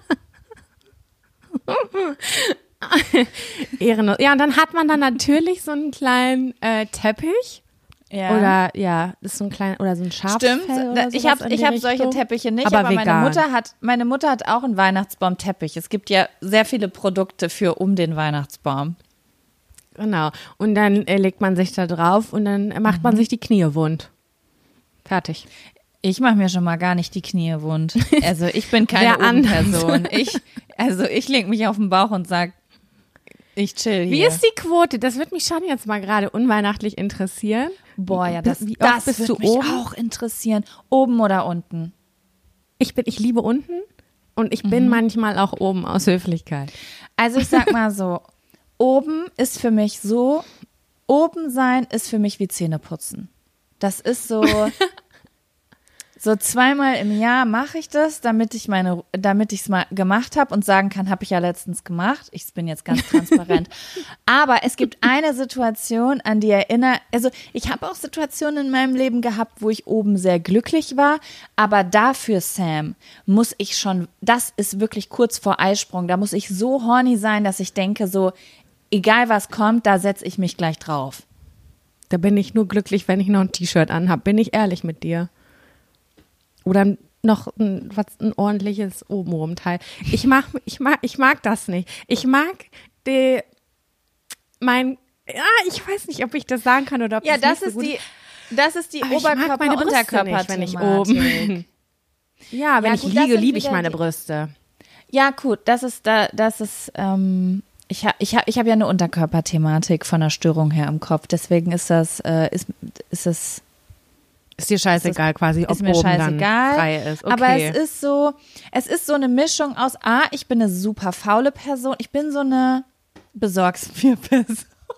Ehrenlos. Ja, und dann hat man dann natürlich so einen kleinen äh, Teppich. Ja. Oder ja, das ist so ein kleiner oder so ein Schafsfell Stimmt, oder da- ich sowas habe in ich die hab solche Richtung. Teppiche nicht, aber, aber, meine vegan. Mutter hat meine Mutter hat auch einen Weihnachtsbaumteppich. Es gibt ja sehr viele Produkte für um den Weihnachtsbaum. Genau. Und dann äh, legt man sich da drauf und dann macht man sich die Knie wund. Fertig. Ich mache mir schon mal gar nicht die Knie wund. Also ich bin keine Wer anders? Person. Ich, also ich lege mich auf den Bauch und sag, ich chill hier. Wie ist die Quote? Das wird mich schon jetzt mal gerade unweihnachtlich interessieren. Boah, ja, das, Wie oft das bist wird du mich oben? auch interessieren. Oben oder unten? Ich bin, ich liebe unten und ich bin manchmal auch oben aus Höflichkeit. Also ich sag mal so, oben ist für mich so, oben sein ist für mich wie Zähne putzen. Das ist so, so zweimal im Jahr mache ich das, damit ich meine, damit ich es mal gemacht habe und sagen kann, habe ich ja letztens gemacht. Ich bin jetzt ganz transparent. Aber es gibt eine Situation, an die erinnere, also ich habe auch Situationen in meinem Leben gehabt, wo ich oben sehr glücklich war, aber dafür, Sam, muss ich schon, das ist wirklich kurz vor Eisprung, da muss ich so horny sein, dass ich denke so, egal was kommt, da setze ich mich gleich drauf. Da bin ich nur glücklich, wenn ich noch ein T-Shirt anhabe. Bin ich ehrlich mit dir. Oder noch ein, was, ein ordentliches obenrum-Teil. Ich mag, ich mag, ich mag das nicht. Ich mag die, mein, ja, ich weiß nicht, ob ich das sagen kann oder ob Ja, das, das nicht so ist gut die, das ist die Aber ich mag meine Brüste nicht, wenn ich oben bin. Ja, wenn Ja, ich gut, das liege, sind liebe ich wieder meine die- Brüste. Ja, gut, das ist da, das ist, ähm, ich habe ich hab, ich hab ja eine Unterkörperthematik von der Störung her im Kopf, deswegen ist das, äh, ist, ist es, Ist dir scheißegal quasi, ob ist mir oben scheißegal, dann frei ist. Okay. aber es ist so, es ist so eine Mischung aus, ah, ich bin eine super faule Person, ich bin so eine besorgst mir Person.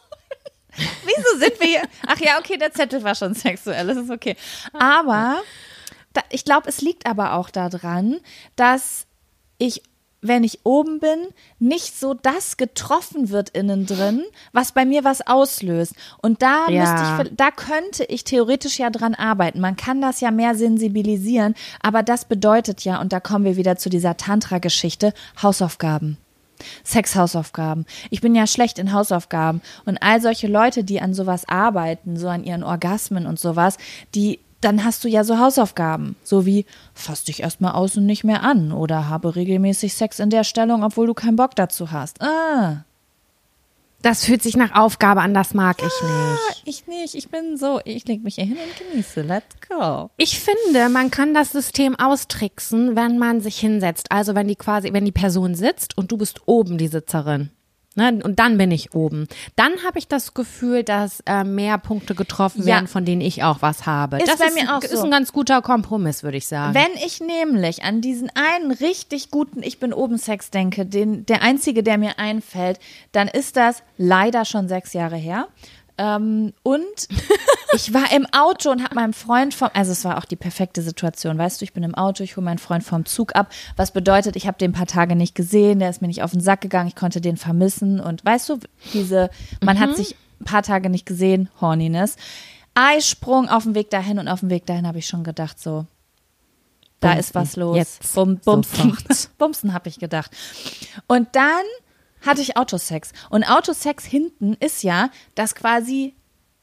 Wieso sind wir hier? Ach ja, okay, der Zettel war schon sexuell, das ist okay. Aber da, ich glaube, es liegt aber auch daran, dass ich, wenn ich oben bin, nicht so das getroffen wird innen drin, was bei mir was auslöst. Und da Ja. müsste ich, da könnte ich theoretisch ja dran arbeiten. Man kann das ja mehr sensibilisieren, aber das bedeutet ja, und da kommen wir wieder zu dieser Tantra-Geschichte, Hausaufgaben. Sexhausaufgaben. Ich bin ja schlecht in Hausaufgaben. Und all solche Leute, die an sowas arbeiten, so an ihren Orgasmen und sowas, die, dann hast du ja so Hausaufgaben. So wie, fass dich erstmal aus und nicht mehr an. Oder habe regelmäßig Sex in der Stellung, obwohl du keinen Bock dazu hast. Ah. Das fühlt sich nach Aufgabe an, das mag ich nicht. Ich nicht. Ich bin so, ich leg mich hier hin und genieße. Let's go. Ich finde, man kann das System austricksen, wenn man sich hinsetzt. Also wenn die quasi, wenn die Person sitzt und du bist oben die Sitzerin. Ne? Und dann bin ich oben. Dann habe ich das Gefühl, dass äh, mehr Punkte getroffen Ja. werden, von denen ich auch was habe. Ist das bei ist, mir auch ist so. ein ganz guter Kompromiss, würde ich sagen. Wenn ich nämlich an diesen einen richtig guten Ich bin oben Sex denke, den, der einzige, der mir einfällt, dann ist das leider schon sechs Jahre her. Ähm, und ich war im Auto und habe meinem Freund vom, also es war auch die perfekte Situation, weißt du, ich bin im Auto, ich hole meinen Freund vom Zug ab, was bedeutet, ich habe den ein paar Tage nicht gesehen, der ist mir nicht auf den Sack gegangen, ich konnte den vermissen und weißt du, diese, man Mhm. hat sich ein paar Tage nicht gesehen, Horniness. Eisprung auf dem Weg dahin und auf dem Weg dahin habe ich schon gedacht, so, da Bumsen. ist was los. Jetzt. Bum, Bumsen, Sofort. Bumsen habe ich gedacht. Und dann hatte ich Autosex. Und Autosex hinten ist ja, dass quasi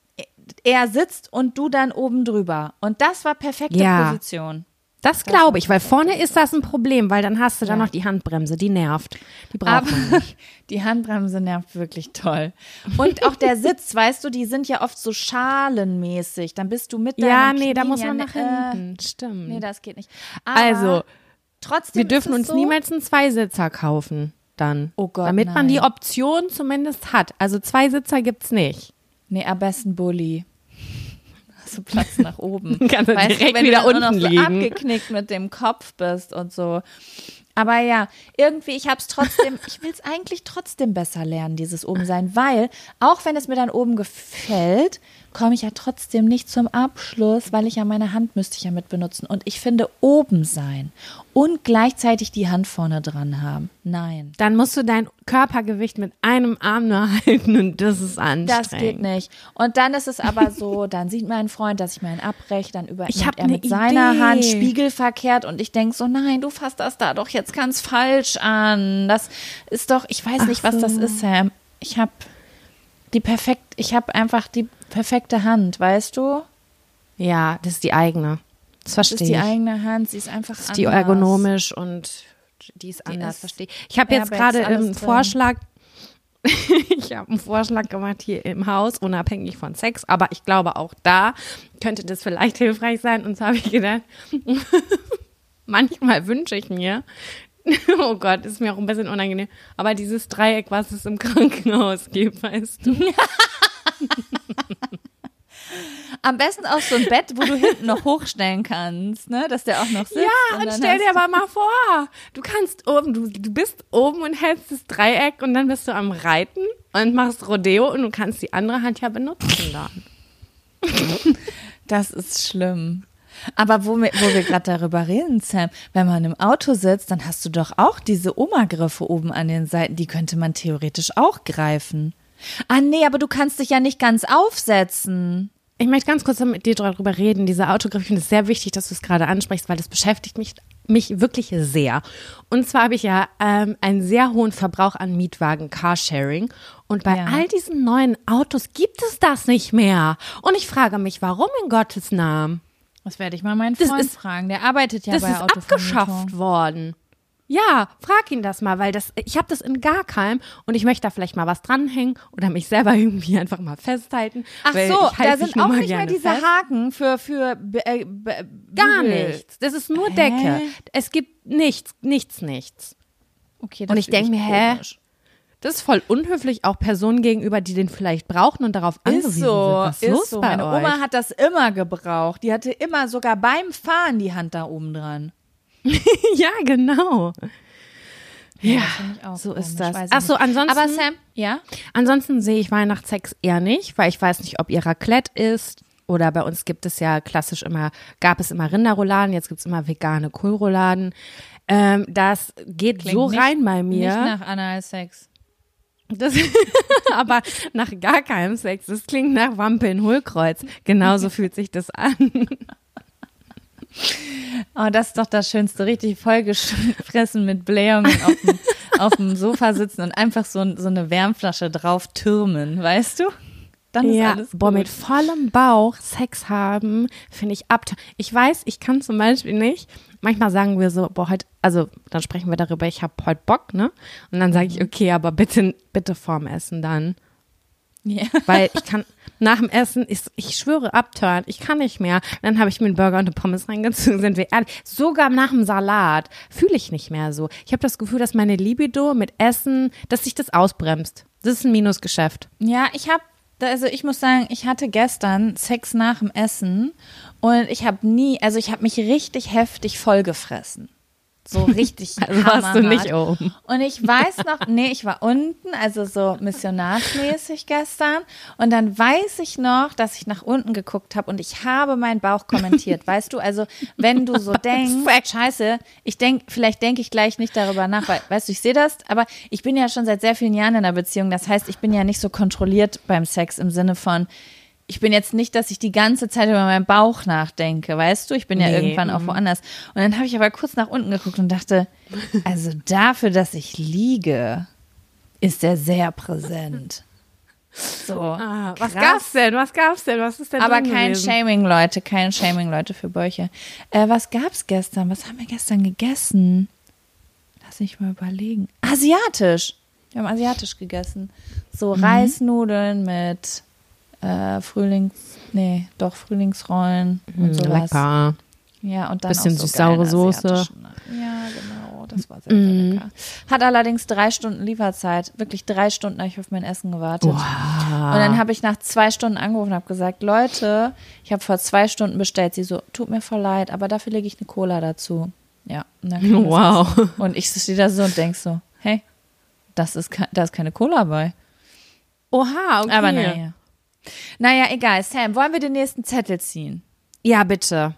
er sitzt und du dann oben drüber. Und das war perfekte Ja. Position. Das glaube ich, weil vorne ist das ein Problem, weil dann hast du dann Ja. noch die Handbremse, die nervt. Die braucht Aber man nicht. die Handbremse nervt wirklich toll. Und auch der Sitz, weißt du, die sind ja oft so schalenmäßig. Dann bist du mit deinem Ja, nee, da Knien muss ja man ne- nach hinten. Stimmt. Nee, das geht nicht. Aber Also, trotzdem wir dürfen ist es uns so, niemals einen Zweisitzer kaufen dann. Oh Gott, damit man die nein. Option zumindest hat. Also Zweisitzer gibt's nicht. Nee, am besten Bulli. Hast du Platz nach oben. Kannst du Weißt direkt wenn wieder du dann nur unten noch so liegen. abgeknickt mit dem Kopf bist und so. Aber ja, irgendwie, ich hab's trotzdem, ich will's eigentlich trotzdem besser lernen, dieses Obensein, weil, auch wenn es mir dann oben gefällt, komme ich ja trotzdem nicht zum Abschluss, weil ich ja meine Hand müsste ich ja mit benutzen. Und ich finde, oben sein und gleichzeitig die Hand vorne dran haben. Nein. Dann musst du dein Körpergewicht mit einem Arm nur halten und das ist anstrengend. Das geht nicht. Und dann ist es aber so, dann sieht mein Freund, dass ich meinen abbreche, dann übernimmt Ich hab er ne mit seiner Idee. Hand spiegelverkehrt und ich denke so, nein, du fasst das da doch jetzt ganz falsch an. Das ist doch, ich weiß Ach nicht, was so. das ist, Sam. Ich habe die perfekt, ich habe einfach die perfekte Hand, weißt du? Ja, das ist die eigene. Das Das verstehe ist die ich. eigene Hand, sie ist einfach Das ist die anders. ergonomisch und die ist anders, ist verstehe ich. Ich habe jetzt Airbags, gerade alles einen drin. Vorschlag, ich habe einen Vorschlag gemacht hier im Haus, unabhängig von Sex, aber ich glaube auch da könnte das vielleicht hilfreich sein. Und so habe ich gedacht, manchmal wünsche ich mir, oh Gott, ist mir auch ein bisschen unangenehm, aber dieses Dreieck, was es im Krankenhaus gibt, weißt du. Am besten auch so ein Bett, wo du hinten noch hochstellen kannst, ne, dass der auch noch sitzt. Ja, und dann stell dir hast aber mal vor, du kannst oben, du, du bist oben und hältst das Dreieck und dann bist du am Reiten und machst Rodeo und du kannst die andere Hand ja benutzen dann. Das ist schlimm. Aber wo wir, wo wir gerade darüber reden, Sam, wenn man im Auto sitzt, dann hast du doch auch diese Oma-Griffe oben an den Seiten, die könnte man theoretisch auch greifen. Ah nee, aber du kannst dich ja nicht ganz aufsetzen. Ich möchte ganz kurz mit dir darüber reden. Diese Autogriff, ich finde es sehr wichtig, dass du es gerade ansprichst, weil das beschäftigt mich, mich wirklich sehr. Und zwar habe ich ja ähm, einen sehr hohen Verbrauch an Mietwagen, Carsharing. Und bei Ja. all diesen neuen Autos gibt es das nicht mehr. Und ich frage mich, warum in Gottes Namen? Das werde ich mal meinen Das Freund ist- fragen. Der arbeitet ja Das bei ist Autovermietung. abgeschafft worden. Ja, frag ihn das mal, weil das, ich habe das in gar keinem und ich möchte da vielleicht mal was dranhängen oder mich selber irgendwie einfach mal festhalten. Ach weil so, ich halt da mich sind nun auch mal nicht mehr gerne diese fest. Haken für, für Be- äh, Be- Gar Bügel. nichts. Das ist nur Hä? Decke. Es gibt nichts, nichts, nichts. Okay, Und ich finde denk mir, hä? komisch. Das ist voll unhöflich auch Personen gegenüber, die den vielleicht brauchen und darauf angewiesen Ist so, sind. Was ist ist los so. bei Meine euch? Oma hat das immer gebraucht. Die hatte immer sogar beim Fahren die Hand da oben dran. Ja, genau. Ja, das finde ich auch so komisch, ist das. weiß ich Ach so, nicht. ansonsten, Aber Sam, ja? ansonsten sehe ich Weihnachtssex eher nicht, weil ich weiß nicht, ob ihr Raclette isst. Oder bei uns gibt es ja klassisch immer, gab es immer Rinderrouladen, jetzt gibt es immer vegane Kohlrouladen. Ähm, das geht Klingt so nicht- rein bei mir. Nicht nach Analsex. Das, aber nach gar keinem Sex. Das klingt nach Wampeln Hohlkreuz. Genauso fühlt sich das an. Oh, das ist doch das Schönste. Richtig vollgefressen mit Blähungen auf dem, auf dem Sofa sitzen und einfach so, so eine Wärmflasche drauf türmen, weißt du? Dann ist Ja, alles gut. boah, mit vollem Bauch Sex haben, finde ich ab. Ich weiß, ich kann zum Beispiel nicht. Manchmal sagen wir so, boah, heute, also dann sprechen wir darüber, ich habe heute Bock, ne? Und dann sage ich, okay, aber bitte, bitte vorm Essen dann. Ja. Weil ich kann, nach dem Essen, ist, ich schwöre, abturn, ich kann nicht mehr. Dann habe ich mir einen Burger und eine Pommes reingezogen, sind wir ehrlich. Sogar nach dem Salat fühle ich nicht mehr so. Ich habe das Gefühl, dass meine Libido mit Essen, dass sich das ausbremst. Das ist ein Minusgeschäft. Ja, ich habe, also ich muss sagen, ich hatte gestern Sex nach dem Essen und ich habe nie, also ich habe mich richtig heftig vollgefressen. So richtig Also warst du nicht hammerhart. oben. Und ich weiß noch, nee, ich war unten, also so missionarsmäßig gestern. Und dann weiß ich noch, dass ich nach unten geguckt habe und ich habe meinen Bauch kommentiert. Weißt du, also wenn du so denkst, scheiße, ich denk, vielleicht denke ich gleich nicht darüber nach, weil, weißt du, ich sehe das, aber ich bin ja schon seit sehr vielen Jahren in einer Beziehung. Das heißt, ich bin ja nicht so kontrolliert beim Sex im Sinne von, ich bin jetzt nicht, dass ich die ganze Zeit über meinen Bauch nachdenke, weißt du? Ich bin ja Nee, irgendwann auch woanders. Und dann habe ich aber kurz nach unten geguckt und dachte, also dafür, dass ich liege, ist er sehr präsent. So, Ah, was krass. gab's denn? Was gab's denn? Was ist denn Aber drin kein gewesen? Shaming, Leute, kein Shaming, Leute, für Bäuche. Äh, was gab's gestern? Was haben wir gestern gegessen? Lass mich mal überlegen. Asiatisch. Wir haben asiatisch gegessen. So Mhm. Reisnudeln mit äh, Frühlings... Nee, doch Frühlingsrollen und Mm, sowas. lecker. Ja, und dann Bisschen auch so süß-saure geilen Soße. asiatischen- Ja, genau. Das war sehr, sehr Mhm. lecker. Hat allerdings drei Stunden Lieferzeit. Wirklich drei Stunden habe ich auf mein Essen gewartet. Wow. Und dann habe ich nach zwei Stunden angerufen und habe gesagt, Leute, ich habe vor zwei Stunden bestellt. Sie so, tut mir voll leid, aber dafür lege ich eine Cola dazu. Ja. Und dann kam das Wow. Essen. Und ich stehe da so und denk so, hey, das ist, ke- da ist keine Cola bei. Oha, okay. Aber naja. Naja, egal. Sam, wollen wir den nächsten Zettel ziehen? Ja, bitte.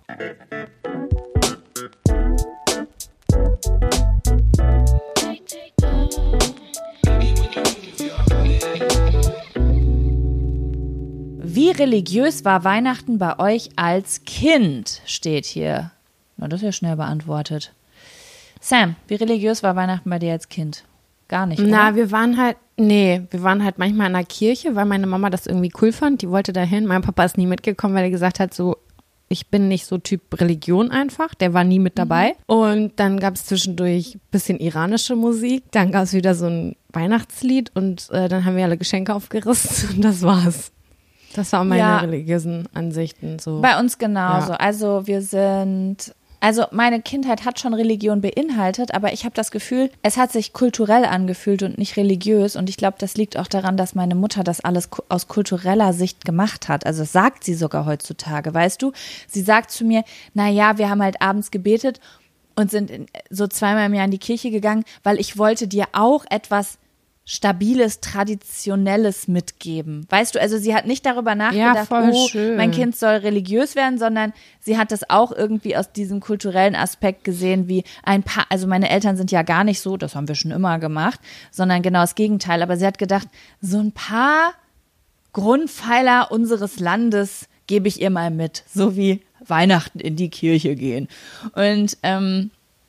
Wie religiös war Weihnachten bei euch als Kind? Steht hier. Na, das ist ja schnell beantwortet. Sam, wie religiös war Weihnachten bei dir als Kind? Gar nicht, Na, oder? wir waren halt, nee, wir waren halt manchmal in der Kirche, weil meine Mama das irgendwie cool fand. Die wollte dahin. Mein Papa ist nie mitgekommen, weil er gesagt hat, so, ich bin nicht so Typ Religion einfach. Der war nie mit dabei. Und dann gab es zwischendurch ein bisschen iranische Musik. Dann gab es wieder so ein Weihnachtslied und äh, dann haben wir alle Geschenke aufgerissen und das war's. Das waren meine Ja. religiösen Ansichten. So. Bei uns genauso. Ja. Also wir sind, also meine Kindheit hat schon Religion beinhaltet, aber ich habe das Gefühl, es hat sich kulturell angefühlt und nicht religiös. Und ich glaube, das liegt auch daran, dass meine Mutter das alles ku- aus kultureller Sicht gemacht hat. Also das sagt sie sogar heutzutage, weißt du? Sie sagt zu mir, na ja, wir haben halt abends gebetet und sind in, so zweimal im Jahr in die Kirche gegangen, weil ich wollte dir auch etwas Stabiles, Traditionelles mitgeben. Weißt du, also sie hat nicht darüber nachgedacht, voll oh, schön. mein Kind soll religiös werden, sondern sie hat das auch irgendwie aus diesem kulturellen Aspekt gesehen, wie ein paar, also meine Eltern sind ja gar nicht so, das haben wir schon immer gemacht, sondern genau das Gegenteil. Aber sie hat gedacht, so ein paar Grundpfeiler unseres Landes gebe ich ihr mal mit, so wie Weihnachten in die Kirche gehen. Und ähm,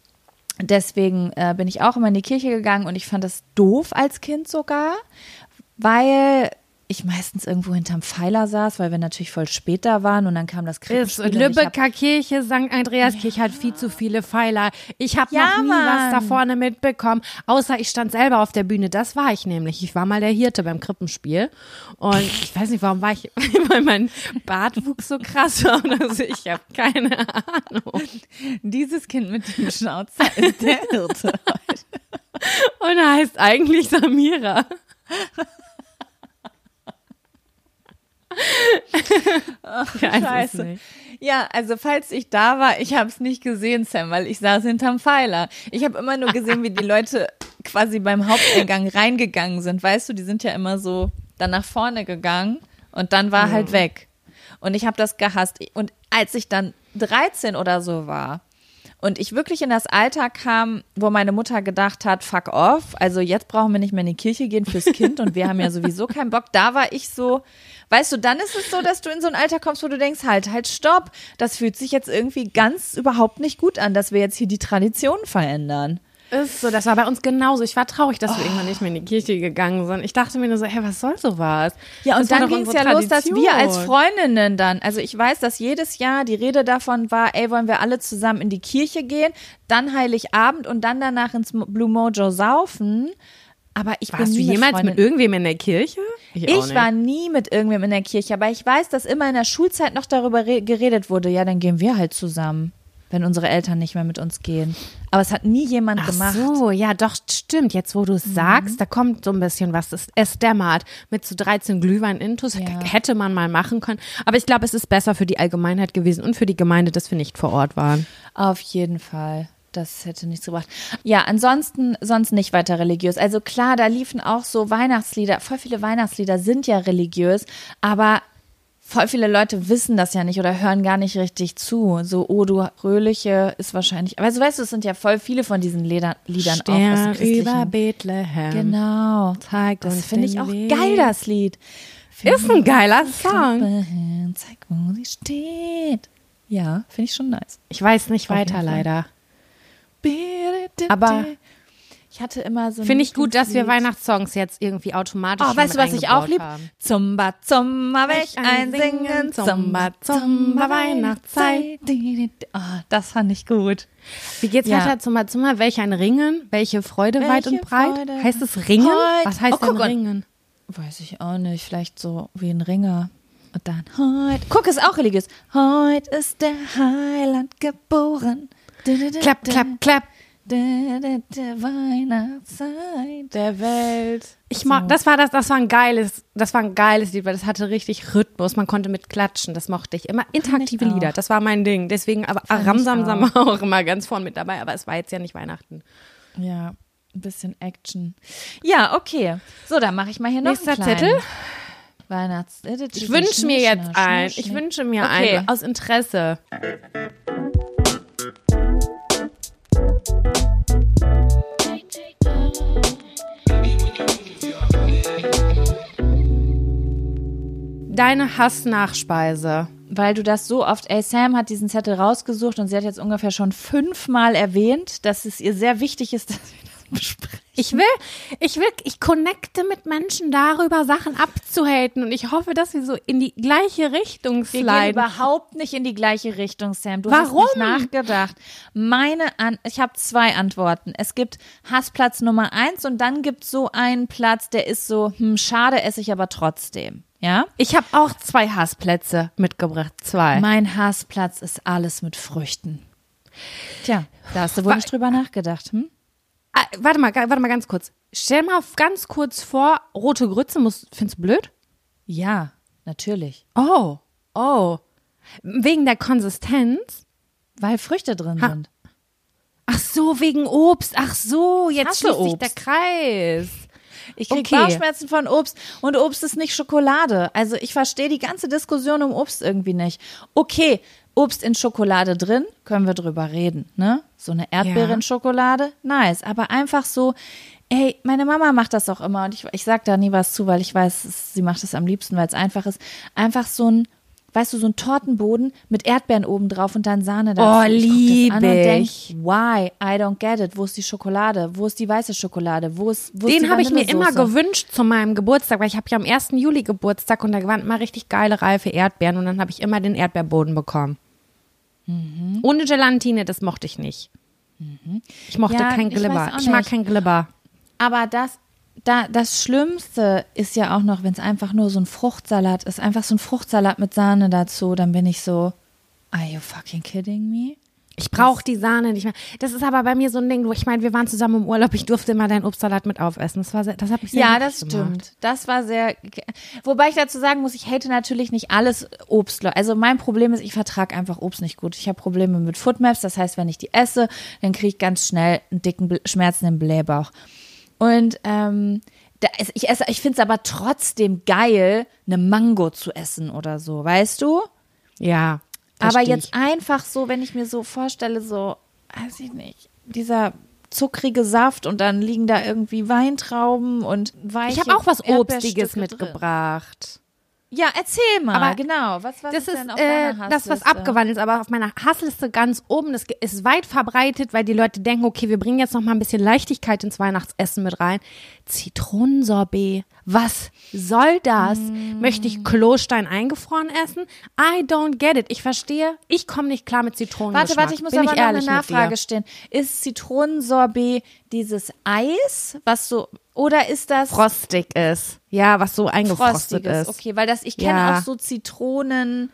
deswegen äh, bin ich auch immer in die Kirche gegangen und ich fand das doof als Kind sogar, weil ich meistens irgendwo hinterm Pfeiler saß, weil wir natürlich voll spät da waren und dann kam das Ist Krippenspiel. und ich hab- Lübecker Kirche, Sankt Andreaskirche hat viel zu viele Pfeiler. Ich habe Ja, noch nie Mann. was da vorne mitbekommen, außer ich stand selber auf der Bühne. Das war ich nämlich. Ich war mal der Hirte beim Krippenspiel und ich weiß nicht, warum war ich, weil mein Bartwuchs so krass war oder so. Ich habe keine Ahnung. Dieses Kind mit dem Schnauzer ist der Hirte. Und er heißt eigentlich Samira. Ich weiß es Scheiße. nicht. Ja, also falls ich da war, ich habe es nicht gesehen, Sam, weil ich saß hinterm Pfeiler. Ich habe immer nur gesehen, wie die Leute quasi beim Haupteingang reingegangen sind. Weißt du, die sind ja immer so dann nach vorne gegangen und dann war halt weg. Und ich habe das gehasst. Und als ich dann dreizehn oder so war und ich wirklich in das Alter kam, wo meine Mutter gedacht hat, fuck off, also jetzt brauchen wir nicht mehr in die Kirche gehen fürs Kind und wir haben ja sowieso keinen Bock, da war ich so, weißt du, dann ist es so, dass du in so ein Alter kommst, wo du denkst, halt, halt, stopp, das fühlt sich jetzt irgendwie ganz überhaupt nicht gut an, dass wir jetzt hier die Tradition verändern. Ist so, das war bei uns genauso. Ich war traurig, dass wir irgendwann nicht mehr in die Kirche gegangen sind. Ich dachte mir nur so, hey, was soll sowas? Ja, und Das war dann doch ging es unsere ja los, dass Tradition. wir als Freundinnen dann, also ich weiß, dass jedes Jahr die Rede davon war, ey, wollen wir alle zusammen in die Kirche gehen, dann Heiligabend und dann danach ins Mo- Blue Mojo saufen. Aber ich bin Warst du nie jemals mit, mit Freundinnen- irgendwem in der Kirche? auch Ich nicht. war nie mit irgendwem in der Kirche, aber ich weiß, dass immer in der Schulzeit noch darüber re- geredet wurde, ja, dann gehen wir halt zusammen, wenn unsere Eltern nicht mehr mit uns gehen. Aber es hat nie jemand Ach gemacht. so, ja, doch, stimmt. Jetzt, wo du es sagst, da kommt so ein bisschen was. Es, es dämmert mit so dreizehn Glühwein-Intus. Ja. Hätte man mal machen können. Aber ich glaube, es ist besser für die Allgemeinheit gewesen und für die Gemeinde, dass wir nicht vor Ort waren. Auf jeden Fall. Das hätte nichts gebracht. Ja, ansonsten sonst nicht weiter religiös. Also klar, da liefen auch so Weihnachtslieder. Voll viele Weihnachtslieder sind ja religiös, aber voll viele Leute wissen das ja nicht oder hören gar nicht richtig zu. So, oh, du Fröhliche ist wahrscheinlich. Aber also, weißt du, es sind ja voll viele von diesen Lieder, Liedern auch aus dem Stern Christlichen. über Bethlehem. Genau. Zeig Das uns finde ich den auch Weg. geil, das Lied. Ist ein geiler Song. Song. Zeig, wo sie steht. Ja, finde ich schon nice. Ich weiß nicht Auf weiter, jeden Fall. leider. Aber- Ich hatte immer so ein Finde ich gut, dass wir Lieblingslied. Weihnachtssongs jetzt irgendwie automatisch Oh, schon weißt du, mit was ich auch eingebaut lieb? haben. Zumba, Zumba, welch ein Singen, Zumba, Zumba, Weihnachtszeit. Oh, das fand ich gut. Wie geht's Ja. weiter? Zumba, Zumba, welch ein Ringen? Welche Freude weit Welche und breit? Freude. Heißt es Ringen? Heut. Was heißt Oh, denn guck mal. Ringen? Weiß ich auch nicht, vielleicht so wie ein Ringer. Und dann heut. Guck, ist auch religiös. Heut ist der Heiland geboren. Klapp, klapp, klapp. Der Weihnachtszeit der Welt. Ich mag, das war das, das war ein geiles, das war ein geiles Lied, weil das hatte richtig Rhythmus, man konnte mit klatschen, das mochte ich. Immer interaktive ich auch. Lieder, das war mein Ding. Deswegen, aber Fand ich Ramsamsam war auch immer ganz vorn mit dabei, aber es war jetzt ja nicht Weihnachten. Ja, ein bisschen Action. Ja, okay. So, dann mache ich mal hier noch Nächster einen kleinen Zettel. Weihnachts. Ich wünsche mir jetzt einen, ich wünsche mir Okay. einen, aus Interesse. Deine Hassnachspeise. Weil du das so oft, ey, Sam hat diesen Zettel rausgesucht und sie hat jetzt ungefähr schon fünfmal erwähnt, dass es ihr sehr wichtig ist, dass wir das besprechen. Ich will, ich will, ich connecte mit Menschen darüber, Sachen abzuhaten und ich hoffe, dass sie so in die gleiche Richtung Wir gehen sliden. überhaupt nicht in die gleiche Richtung, Sam. Du Warum? hast nicht nachgedacht. Meine An ich habe zwei Antworten. Es gibt Hassplatz Nummer eins und dann gibt es so einen Platz, der ist so, hm, schade, esse ich aber trotzdem. Ja? Ich habe auch zwei Hassplätze mitgebracht, zwei. Mein Hassplatz ist alles mit Früchten. Tja, da hast du wohl Wa- nicht drüber nachgedacht, hm? Ah, warte mal, ga- warte mal ganz kurz. Stell mal ganz kurz vor, rote Grütze, muss, findest du blöd? Ja, natürlich. Oh, oh. Wegen der Konsistenz? Weil Früchte drin Ha- sind. Ach so, wegen Obst. Ach so, jetzt hasse schließt sich Obst. der Kreis. Ich krieg Okay. Bauchschmerzen von Obst und Obst ist nicht Schokolade. Also ich verstehe die ganze Diskussion um Obst irgendwie nicht. Okay, Obst in Schokolade drin, können wir drüber reden, ne? So eine Erdbeere Ja. in Schokolade, nice. Aber einfach so, ey, meine Mama macht das auch immer und ich, ich sag da nie was zu, weil ich weiß, es, sie macht es am liebsten, weil es einfach ist. Einfach so ein, weißt du, so ein Tortenboden mit Erdbeeren oben drauf und dann Sahne dazu. Oh, Ich guck das lieb an und denk, ich. why? I don't get it. Wo ist die Schokolade? Wo ist die weiße Schokolade? Wo ist, wo ist die Den habe ich mir immer Vanillesoße? gewünscht zu meinem Geburtstag, weil ich habe ja am ersten Juli Geburtstag und da waren immer richtig geile, reife Erdbeeren und dann habe ich immer den Erdbeerboden bekommen. Mhm. Ohne Gelatine, das mochte ich nicht. Ich mochte Ja, kein ich weiß Glibber. auch Ich, mag nicht. kein Glibber. Aber das, da, das Schlimmste ist ja auch noch, wenn es einfach nur so ein Fruchtsalat ist. Einfach so ein Fruchtsalat mit Sahne dazu. Dann bin ich so, are you fucking kidding me? Ich brauche die Sahne nicht mehr. Das ist aber bei mir so ein Ding, wo ich meine, wir waren zusammen im Urlaub, ich durfte immer deinen Obstsalat mit aufessen. Das war sehr, das habe ich sehr Ja, glücklich das gemacht. stimmt. Das war sehr. Wobei ich dazu sagen muss, ich hate natürlich nicht alles Obst. Also mein Problem ist, ich vertrage einfach Obst nicht gut. Ich habe Probleme mit Foodmaps. Das heißt, wenn ich die esse, dann kriege ich ganz schnell einen dicken, Bl- schmerzenden Blähbauch. Und ähm, da ist, ich esse, ich finde es aber trotzdem geil, eine Mango zu essen oder so, weißt du? Ja. Aber versteh jetzt ich. einfach so, wenn ich mir so vorstelle, so, weiß ich nicht, dieser zuckrige Saft und dann liegen da irgendwie Weintrauben und weiche Ich habe auch was Obstiges Erdbeerstücke drin. mitgebracht. Ja, erzähl mal, Aber genau. Was, was Das ist ist denn auf äh, deiner das, was Hassliste? abgewandelt ist, aber auf meiner Hassliste ganz oben, das ge- ist weit verbreitet, weil die Leute denken, okay, wir bringen jetzt noch mal ein bisschen Leichtigkeit ins Weihnachtsessen mit rein. Zitronensorbet, was soll das? Mm. Möchte ich Klostein eingefroren essen? I don't get it. Ich verstehe, ich komme nicht klar mit Zitronengeschmack. Warte, warte, ich muss Bin aber ich noch eine ehrlich mit Nachfrage dir. stellen. Ist Zitronensorbet dieses Eis, was so, oder ist das Frostig ist. Ja, was so eingefrostet Frostiges? ist. Okay, weil das, ich kenne Ja. auch so Zitronen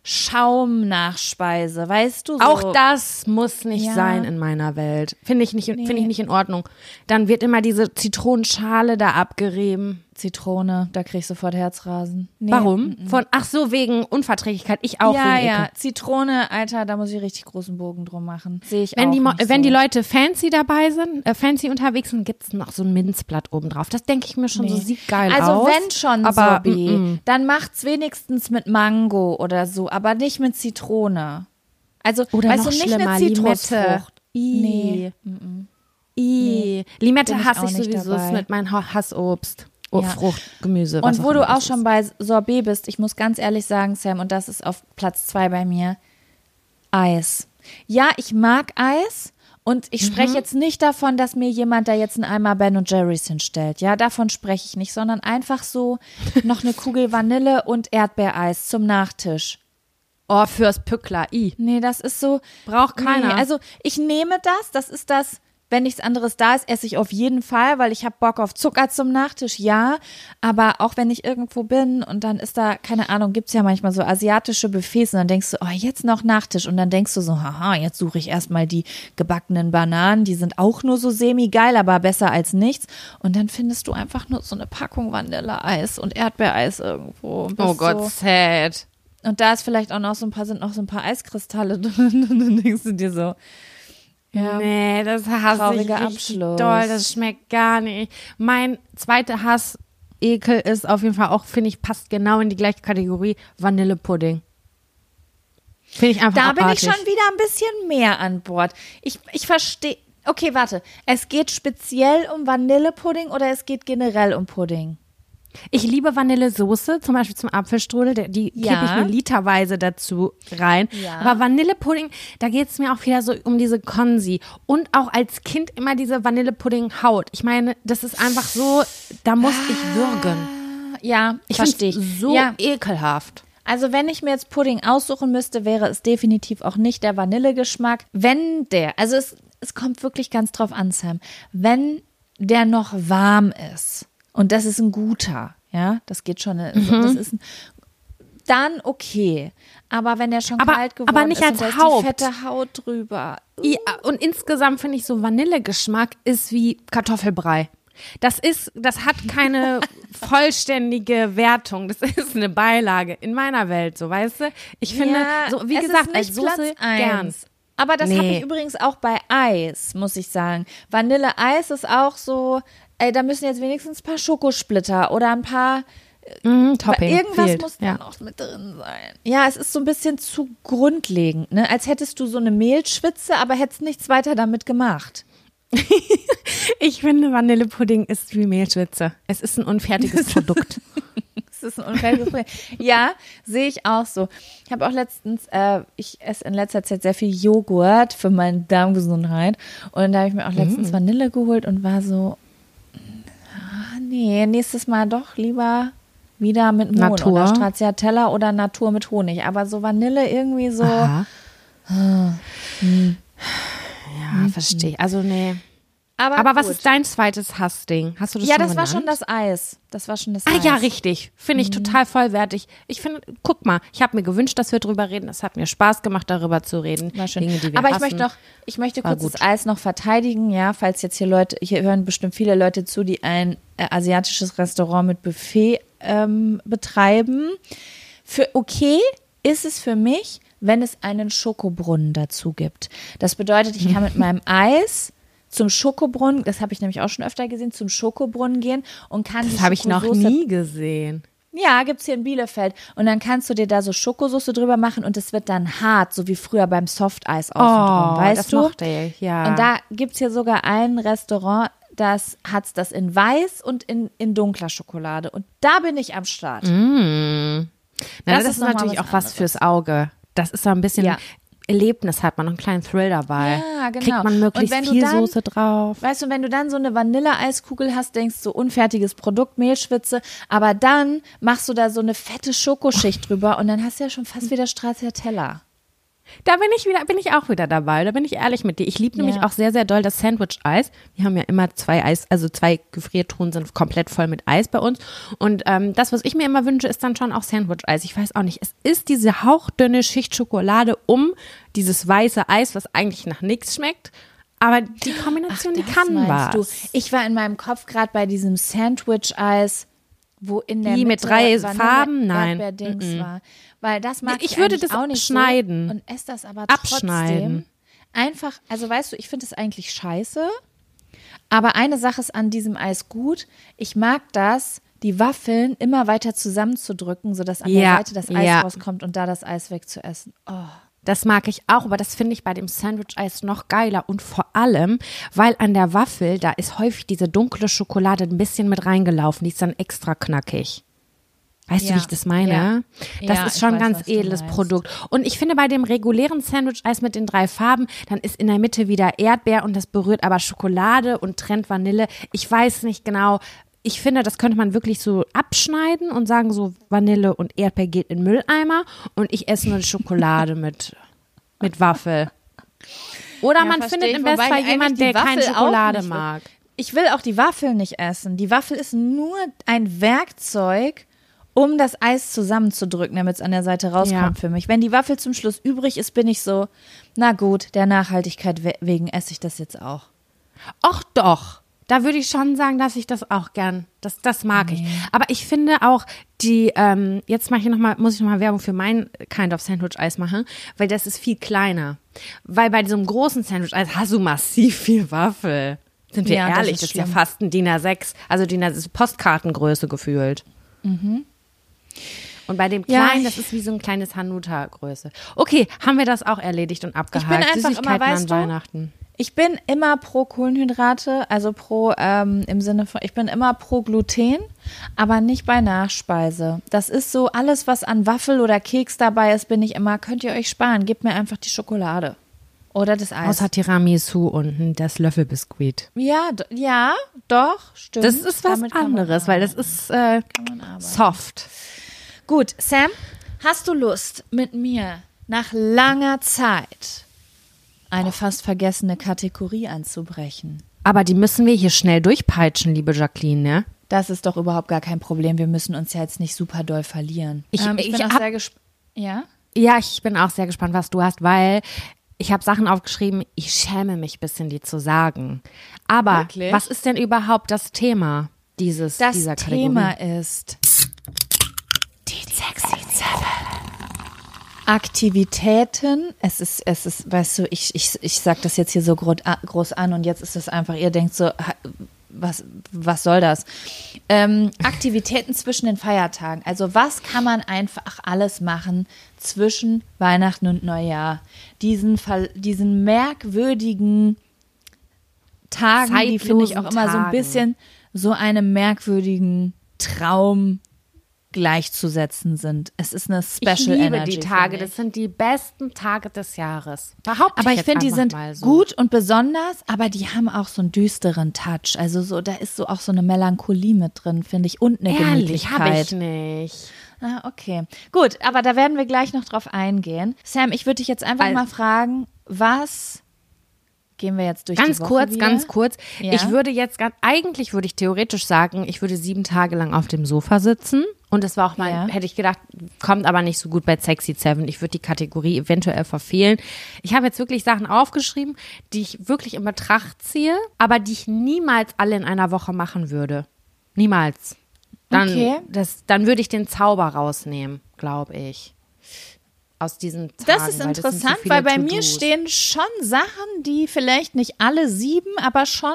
Schaumnachspeise, weißt du? So. Auch das muss nicht Ja. sein in meiner Welt. Finde ich nicht, finde ich nicht in Ordnung. Dann wird immer diese Zitronenschale da abgerieben. Zitrone, da krieg ich sofort Herzrasen. Nee. Warum? Von, ach so, wegen Unverträglichkeit. Ich auch Ja, wegen ja, Ekel. Zitrone, Alter, da muss ich richtig großen Bogen drum machen. Sehe ich Wenn auch die, Mo- nicht wenn so. die Leute fancy dabei sind, äh, fancy unterwegs sind, gibt es noch so ein Minzblatt oben drauf. Das denke ich mir schon, so Nee. sieht geil also aus. wenn schon aber, Sorbet, mm, mm. dann macht's wenigstens mit Mango oder so, aber nicht mit Zitrone. Also, Oder weißt noch du, nicht schlimmer, eine Limette. Zitrusfrucht. Nee. Nee. I. Limette Bin ich hasse auch ich nicht sowieso, dabei. ist mit meinem Ha- Hassobst. Oh, Ja. Frucht, Gemüse. was Und wo immer du auch das schon ist. bei Sorbet bist, ich muss ganz ehrlich sagen, Sam, und das ist auf Platz zwei bei mir, Eis. Ja, ich mag Eis Und ich spreche Mhm. jetzt nicht davon, dass mir jemand da jetzt einen Eimer Ben und Jerry's hinstellt. Ja, davon spreche ich nicht, sondern einfach so noch eine Kugel Vanille und Erdbeereis zum Nachtisch. Oh, fürs Pückler, i. Nee, das ist so. Braucht keiner. Nee, also ich nehme das, das ist das, wenn nichts anderes da ist, esse ich auf jeden Fall, weil ich habe Bock auf Zucker zum Nachtisch, ja. Aber auch wenn ich irgendwo bin und dann ist da, keine Ahnung, gibt's ja manchmal so asiatische Buffets und dann denkst du, oh, jetzt noch Nachtisch. Und dann denkst du so, haha, jetzt suche ich erstmal die gebackenen Bananen, die sind auch nur so semi-geil, aber besser als nichts. Und dann findest du einfach nur so eine Packung Vanilleeis und Erdbeereis irgendwo. Und bist Oh Gott, so, sad. und da ist vielleicht auch noch so ein paar, sind noch so ein paar Eiskristalle drin. Und dann denkst du dir so, ja. Nee, das hasse ich Trauriger richtig Abschluss. doll. Das schmeckt gar nicht. Mein zweiter Hassekel ist auf jeden Fall auch, finde ich, passt genau in die gleiche Kategorie, Vanillepudding. Finde ich einfach Da bin abartig. ich schon wieder ein bisschen mehr an Bord. Ich, ich verstehe. Okay, warte. Es geht speziell um Vanillepudding oder es geht generell um Pudding? Ich liebe Vanillesoße, zum Beispiel zum Apfelstrudel, der- die Ja. kippe ich mir literweise dazu rein. Ja. Aber Vanillepudding, da geht es mir auch wieder so um diese Konsi. Und auch als Kind immer diese Vanillepudding-Haut. Ich meine, das ist einfach so, da muss ich würgen. Ja, Ich verstehe finde ich. so Ja, ekelhaft. also wenn ich mir jetzt Pudding aussuchen müsste, wäre es definitiv auch nicht der Vanillegeschmack. Wenn der, also es, es kommt wirklich ganz drauf an, Sam, wenn der noch warm ist und das ist ein guter, ja, das geht schon, also das ist ein, dann okay. Aber wenn der schon Aber- kalt geworden aber nicht ist als und da ist Haupt. die fette Haut drüber. Ja, und insgesamt finde ich so Vanillegeschmack ist wie Kartoffelbrei. Das ist, das hat keine vollständige Wertung. Das ist eine Beilage in meiner Welt, so weißt du. Ich finde, Ja, so wie es gesagt, ist als nicht Soße Platz gern. eins. Aber das habe Nee. ich übrigens auch bei Eis, muss ich sagen. Vanilleeis ist auch so, ey, da müssen jetzt wenigstens ein paar Schokosplitter oder ein paar, Mm, Topping. irgendwas fehlt. muss da ja. noch mit drin sein. Ja, es ist so ein bisschen zu grundlegend, ne? Als hättest du so eine Mehlschwitze, aber hättest nichts weiter damit gemacht. Ich finde, Vanillepudding ist wie Mehlschwitze. Es ist ein unfertiges Produkt. Das ist ein unfaires Problem. Ja, sehe ich auch so. Ich habe auch letztens, äh, ich esse in letzter Zeit sehr viel Joghurt für meine Darmgesundheit. Und da habe ich mir auch letztens Mm. Vanille geholt und war so, ah, nee, nächstes Mal doch lieber wieder mit Mohn Natur. oder Stracciatella oder Natur mit Honig. Aber so Vanille irgendwie so, Aha. Ja, verstehe. Also, nee. aber, Aber was gut. ist dein zweites Hassding? Hast du das Ja, schon das war genannt? schon das Eis. Das war schon das Ah Eis. ja, richtig. Finde ich total vollwertig. Ich finde, guck mal, ich habe mir gewünscht, dass wir drüber reden. Es hat mir Spaß gemacht, darüber zu reden. War schön. Dinge, die wir Aber ich hassen. möchte noch, ich möchte War kurz gut. das Eis noch verteidigen, ja, falls jetzt hier Leute, hier hören bestimmt viele Leute zu, die ein äh, asiatisches Restaurant mit Buffet ähm, betreiben. Für okay ist es für mich, wenn es einen Schokobrunnen dazu gibt. Das bedeutet, ich kann mit meinem Eis zum Schokobrunnen, das habe ich nämlich auch schon öfter gesehen, zum Schokobrunnen gehen und kann die Das habe ich noch Schokosoße- nie gesehen. Ja, gibt's hier in Bielefeld. Und dann kannst du dir da so Schokosoße drüber machen und es wird dann hart, so wie früher beim Softeis außen drum, weißt Oh, das du? mochte ich, ja. Und da gibt's hier sogar ein Restaurant, das hat's das in weiß und in, in dunkler Schokolade. Und da bin ich am Start. Na, das, Das ist ist noch mal natürlich was auch was anderes. fürs Auge. Das ist so ein bisschen Ja. Erlebnis, hat man noch einen kleinen Thrill dabei. Ja, genau. Kriegt man möglichst Und wenn du viel dann- Soße drauf. Weißt du, wenn du dann so eine Vanilleeiskugel hast, denkst du, unfertiges Produkt, Mehlschwitze, aber dann machst du da so eine fette Schokoschicht drüber und dann hast du ja schon fast wieder Stracciatella. Da bin ich wieder, bin ich auch wieder dabei. Da bin ich ehrlich mit dir. Ich liebe nämlich Ja. auch sehr, sehr doll das Sandwich-Eis. Wir haben ja immer zwei Eis, also zwei Gefriertruhen sind komplett voll mit Eis bei uns. Und ähm, das, was ich mir immer wünsche, ist dann schon auch Sandwich-Eis. Ich weiß auch nicht. Es ist diese hauchdünne Schicht Schokolade um dieses weiße Eis, was eigentlich nach nichts schmeckt. Aber die Kombination, die Das kann meinst was. du. Ich war in meinem Kopf gerade bei diesem Sandwich-Eis, wo in der Die Mitte mit drei Vanille- Farben? Nein. Erdbeerdings Mm-mm. war. Weil das mag Ich ich, würde eigentlich das auch nicht schneiden. so und esse das aber Abschneiden. trotzdem. Einfach, also weißt du, ich finde es eigentlich scheiße, aber eine Sache ist an diesem Eis gut. Ich mag das, die Waffeln immer weiter zusammenzudrücken, sodass an Ja, der Seite das Eis ja. rauskommt und da das Eis wegzuessen. Oh. Das mag ich auch, aber das finde ich bei dem Sandwich-Eis noch geiler und vor allem, weil an der Waffel, da ist häufig diese dunkle Schokolade ein bisschen mit reingelaufen, die ist dann extra knackig. Weißt Ja. du, wie ich das meine? Ja. Das Ja, ist ich schon ein weiß, ganz was du edles meinst. Produkt. Und ich finde, bei dem regulären Sandwich-Eis mit den drei Farben, dann ist in der Mitte wieder Erdbeer und das berührt aber Schokolade und trennt Vanille. Ich weiß nicht genau. Ich finde, das könnte man wirklich so abschneiden und sagen, so Vanille und Erdbeer geht in den Mülleimer und ich esse nur Schokolade mit, mit Waffel. Oder Ja, man verstehe findet ich, im wobei Bestfall ich jemand, eigentlich der die keine Waffel auch Schokolade nicht will. mag. Ich will auch die Waffel nicht essen. Die Waffel ist nur ein Werkzeug, um das Eis zusammenzudrücken, damit es an der Seite rauskommt Ja. für mich. Wenn die Waffel zum Schluss übrig ist, bin ich so, na gut, der Nachhaltigkeit we- wegen esse ich das jetzt auch. Och doch. Da würde ich schon sagen, dass ich das auch gern, das, das mag ich. Aber ich finde auch die, ähm, jetzt mache ich noch mal, muss ich nochmal Werbung für mein Kind of Sandwich-Eis machen, weil das ist viel kleiner. Weil bei diesem großen Sandwich-Eis hast du massiv viel Waffel. Sind wir Ja, das ehrlich, ist das ist ja schlimm. fast ein D I N A sechs, also D I N A Postkartengröße gefühlt. Und bei dem Ja, kleinen, ich- das ist wie so ein kleines Hanuta-Größe. Okay, haben wir das auch erledigt und abgehakt. einfach immer, Süßigkeiten weißt an du, Weihnachten. Ich bin immer pro Kohlenhydrate, also pro ähm, im Sinne von, ich bin immer pro Gluten, aber nicht bei Nachspeise. Das ist so, alles was an Waffel oder Keks dabei ist, bin ich immer, könnt ihr euch sparen, gebt mir einfach die Schokolade oder das Eis. Außer Tiramisu und das Löffelbiskuit. Ja, d- ja, doch, stimmt. Das ist was Damit kann man anderes, weil das ist äh, man arbeiten. soft. Gut, Sam, hast du Lust, mit mir nach langer Zeit eine fast vergessene Kategorie anzubrechen? Aber die müssen wir hier schnell durchpeitschen, liebe Jacqueline, ne? Das ist doch überhaupt gar kein Problem. Wir müssen uns ja jetzt nicht super doll verlieren. Ich- ähm, ich, ich bin auch hab- sehr gespannt. Ja? Ja, ich bin auch sehr gespannt, was du hast, weil ich habe Sachen aufgeschrieben, ich schäme mich ein bisschen, die zu sagen. Aber Wirklich? was ist denn überhaupt das Thema dieses, Das dieser Kategorie? Thema ist die Sexy Seven. Aktivitäten. Es ist, es ist, weißt du, ich, ich, ich sag das jetzt hier so gro- a- groß an und jetzt ist es einfach, ihr denkt so, ha- was, was soll das? Ähm, Aktivitäten zwischen den Feiertagen. Also was kann man einfach alles machen zwischen Weihnachten und Neujahr? Diesen, Fall, diesen merkwürdigen Tagen, die finde ich auch Zeitlosen immer so ein Tagen. bisschen so einem merkwürdigen Traum gleichzusetzen sind. Es ist eine Special Ich liebe Energy. die Tage, finde ich. das sind die besten Tage des Jahres. Behaupte Aber ich jetzt finde, die einfach sind mal so. gut und besonders, aber die haben auch so einen düsteren Touch. Also so, da ist so auch so eine Melancholie mit drin, finde ich, und eine Ehrlich, habe Gemütlichkeit. ich nicht. Ah, okay. Gut, aber da werden wir gleich noch drauf eingehen. Sam, ich würde dich jetzt einfach Also- mal fragen, was gehen wir jetzt durch Ganz die Woche kurz, wieder? ganz kurz. Ja? Ich würde jetzt, ganz- eigentlich würde ich theoretisch sagen, ich würde sieben Tage lang auf dem Sofa sitzen. Und das war auch mal, Ja. hätte ich gedacht, kommt aber nicht so gut bei Sexy Seven. Ich würde die Kategorie eventuell verfehlen. Ich habe jetzt wirklich Sachen aufgeschrieben, die ich wirklich in Betracht ziehe, aber die ich niemals alle in einer Woche machen würde. Niemals. Dann, Okay. das, dann würde ich den Zauber rausnehmen, glaube ich. Aus diesen Tagen. Das ist weil sind interessant, so viele weil bei mir To-Dos. stehen schon Sachen, die vielleicht nicht alle sieben, aber schon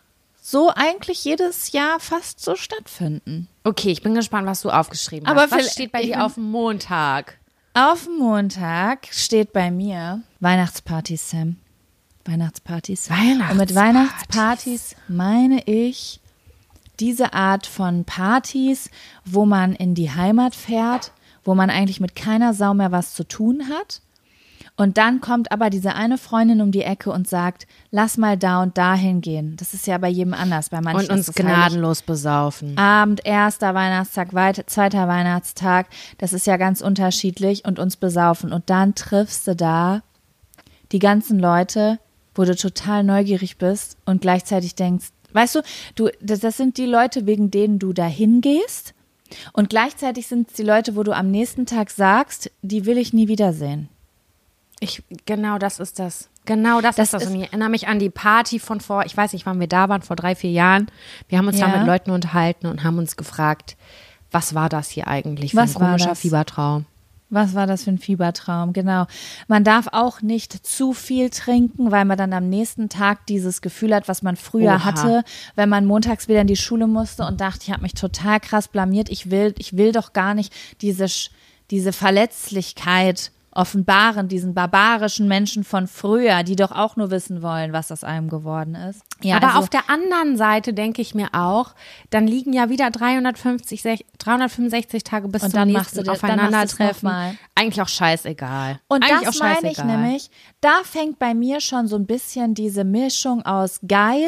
so eigentlich jedes Jahr fast so stattfinden. Okay, ich bin gespannt, was du aufgeschrieben Aber hast. Was vielleicht- steht bei ich dir bin- auf dem Montag? Auf dem Montag steht bei mir Weihnachtspartys, Sam. Weihnachtspartys. Weihnachtspartys. Und mit Weihnachtspartys meine ich diese Art von Partys, wo man in die Heimat fährt, wo man eigentlich mit keiner Sau mehr was zu tun hat. Und dann kommt aber diese eine Freundin um die Ecke und sagt, lass mal da und da hingehen. Das ist ja bei jedem anders. Bei manchen Und uns ist es heilig- gnadenlos besaufen. Abend, erster Weihnachtstag, weit, zweiter Weihnachtstag, das ist ja ganz unterschiedlich und uns besaufen. Und dann triffst du da die ganzen Leute, wo du total neugierig bist und gleichzeitig denkst, weißt du, du, das, das sind die Leute, wegen denen du da hingehst und gleichzeitig sind es die Leute, wo du am nächsten Tag sagst, die will ich nie wiedersehen. Ich, genau das ist das. Genau das, Das ist das. ist- Und ich erinnere mich an die Party von vor, ich weiß nicht, wann wir da waren, vor drei, vier Jahren. Wir haben uns Ja. da mit Leuten unterhalten und haben uns gefragt, was war das hier eigentlich für Was ein war komischer das? Fiebertraum? Was war das für ein Fiebertraum? Genau. Man darf auch nicht zu viel trinken, weil man dann am nächsten Tag dieses Gefühl hat, was man früher Oha. hatte, wenn man montags wieder in die Schule musste und dachte, ich habe mich total krass blamiert. Ich will, ich will doch gar nicht diese, Sch- diese Verletzlichkeit offenbaren, diesen barbarischen Menschen von früher, die doch auch nur wissen wollen, was aus einem geworden ist. Ja, aber also, auf der anderen Seite denke ich mir auch, dann liegen ja wieder dreihundertfünfzig, dreihundertfünfundsechzig Tage bis und zum dann nächsten machst du, dann Aufeinandertreffen. machst Eigentlich auch scheißegal. Und Eigentlich das auch meine ich scheißegal. nämlich, da fängt bei mir schon so ein bisschen diese Mischung aus geil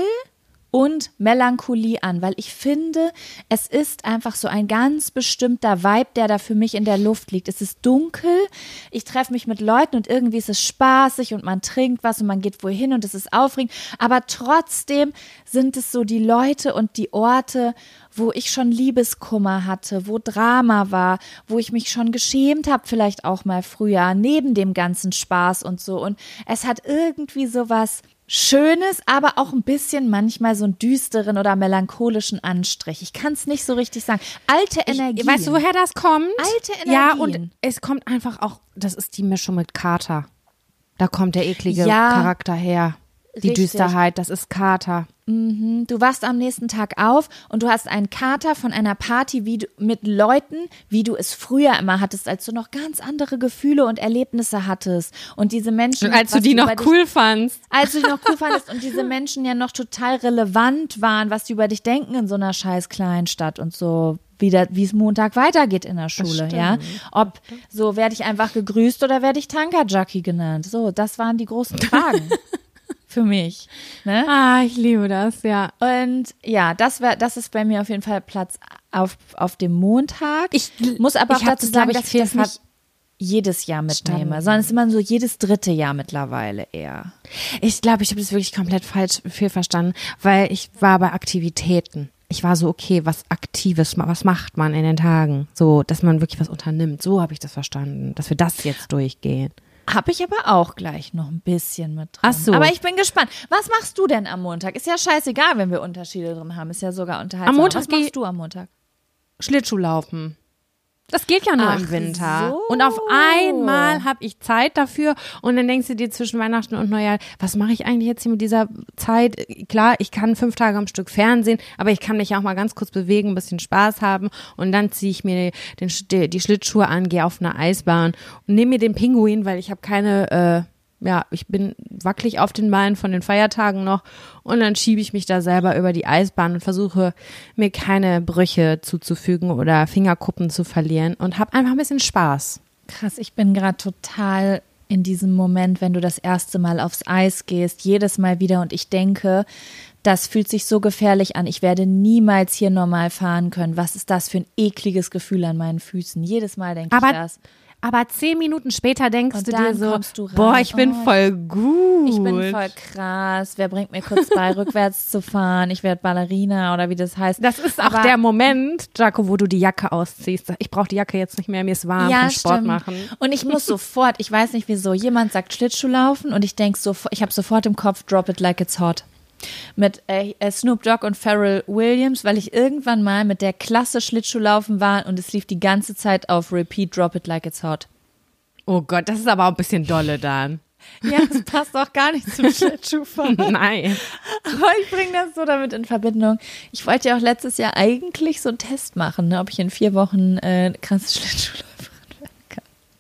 und Melancholie an, weil ich finde, es ist einfach so ein ganz bestimmter Vibe, der da für mich in der Luft liegt. Es ist dunkel, ich treffe mich mit Leuten und irgendwie ist es spaßig und man trinkt was und man geht wohin und es ist aufregend, aber trotzdem sind es so die Leute und die Orte, wo ich schon Liebeskummer hatte, wo Drama war, wo ich mich schon geschämt habe, vielleicht auch mal früher, neben dem ganzen Spaß und so. Und es hat irgendwie sowas Schönes, aber auch ein bisschen manchmal so einen düsteren oder melancholischen Anstrich. Ich kann es nicht so richtig sagen. Alte Energie. Ich, weißt du, woher das kommt? Alte Energien. Ja, und es kommt einfach auch, das ist die Mischung mit Kater. Da kommt der eklige Ja, Charakter her. Die richtig. Düsterheit, das ist Kater. Mhm. Du wachst am nächsten Tag auf und du hast einen Kater von einer Party wie du, mit Leuten, wie du es früher immer hattest, als du noch ganz andere Gefühle und Erlebnisse hattest. Und diese Menschen. Und als du was die noch über cool dich, fandst. Als du die noch cool fandest und diese Menschen ja noch total relevant waren, was die über dich denken in so einer scheiß kleinen Stadt und so. Wie, da, wie es Montag weitergeht in der Schule, ja. Ob so, werde ich einfach gegrüßt oder werde ich Tanker-Jockey genannt? So, das waren die großen Fragen. Für mich. Ne? Ah, ich liebe das, ja. Und ja, das wär, das ist bei mir auf jeden Fall Platz auf, auf dem Montag. Ich muss aber auch ich hab dazu das, sagen, glaub ich, dass ich das viel nicht jedes Jahr mitnehme, Verstanden. sondern es ist immer so jedes dritte Jahr mittlerweile eher. Ich glaube, ich habe das wirklich komplett falsch viel verstanden, weil ich war bei Aktivitäten. Ich war so, okay, was Aktives, was macht man in den Tagen? So, dass man wirklich was unternimmt. So habe ich das verstanden, dass wir das jetzt durchgehen. Habe ich aber auch gleich noch ein bisschen mit drin. Ach so. Aber ich bin gespannt. Was machst du denn am Montag? Ist ja scheißegal, wenn wir Unterschiede drin haben. Ist ja sogar unterhaltsam. Am Montag Was geh- machst du am Montag? Schlittschuhlaufen. Das geht ja nur Ach im Winter. so. Und auf einmal habe ich Zeit dafür und dann denkst du dir zwischen Weihnachten und Neujahr, was mache ich eigentlich jetzt hier mit dieser Zeit? Klar, ich kann fünf Tage am Stück Fernsehen, aber ich kann mich auch mal ganz kurz bewegen, ein bisschen Spaß haben und dann ziehe ich mir den, die, die Schlittschuhe an, gehe auf eine Eisbahn und nehme mir den Pinguin, weil ich habe keine, äh, ja, ich bin wackelig auf den Beinen von den Feiertagen noch und dann schiebe ich mich da selber über die Eisbahn und versuche mir keine Brüche zuzufügen oder Fingerkuppen zu verlieren und habe einfach ein bisschen Spaß. Krass, ich bin gerade total in diesem Moment, wenn du das erste Mal aufs Eis gehst, jedes Mal wieder und ich denke, das fühlt sich so gefährlich an. Ich werde niemals hier normal fahren können. Was ist das für ein ekliges Gefühl an meinen Füßen? Jedes Mal denke ich Aber das. Aber zehn Minuten später denkst Und du dann dir so, kommst du rein. boah, ich bin Oh, voll gut. Ich bin voll krass. Wer bringt mir kurz bei, rückwärts zu fahren? Ich werde Ballerina oder wie das heißt. Das ist auch Aber der Moment, Jaco, wo du die Jacke ausziehst. Ich brauche die Jacke jetzt nicht mehr, mir ist warm ja, vom Sport stimmt. machen. Und ich muss sofort, ich weiß nicht wieso, jemand sagt Schlittschuhlaufen und ich denke so, ich habe sofort im Kopf Drop It Like It's Hot. Mit äh, Snoop Dogg und Pharrell Williams, weil ich irgendwann mal mit der Klasse Schlittschuhlaufen war und es lief die ganze Zeit auf Repeat Drop It Like It's Hot. Oh Gott, das ist aber auch ein bisschen dolle dann. Ja, das passt auch gar nicht zum Schlittschuhfahren. Nein. Aber ich bringe das so damit in Verbindung. Ich wollte ja auch letztes Jahr eigentlich so einen Test machen, ne, ob ich in vier Wochen äh, krasse Schlittschuhläuferin werden kann.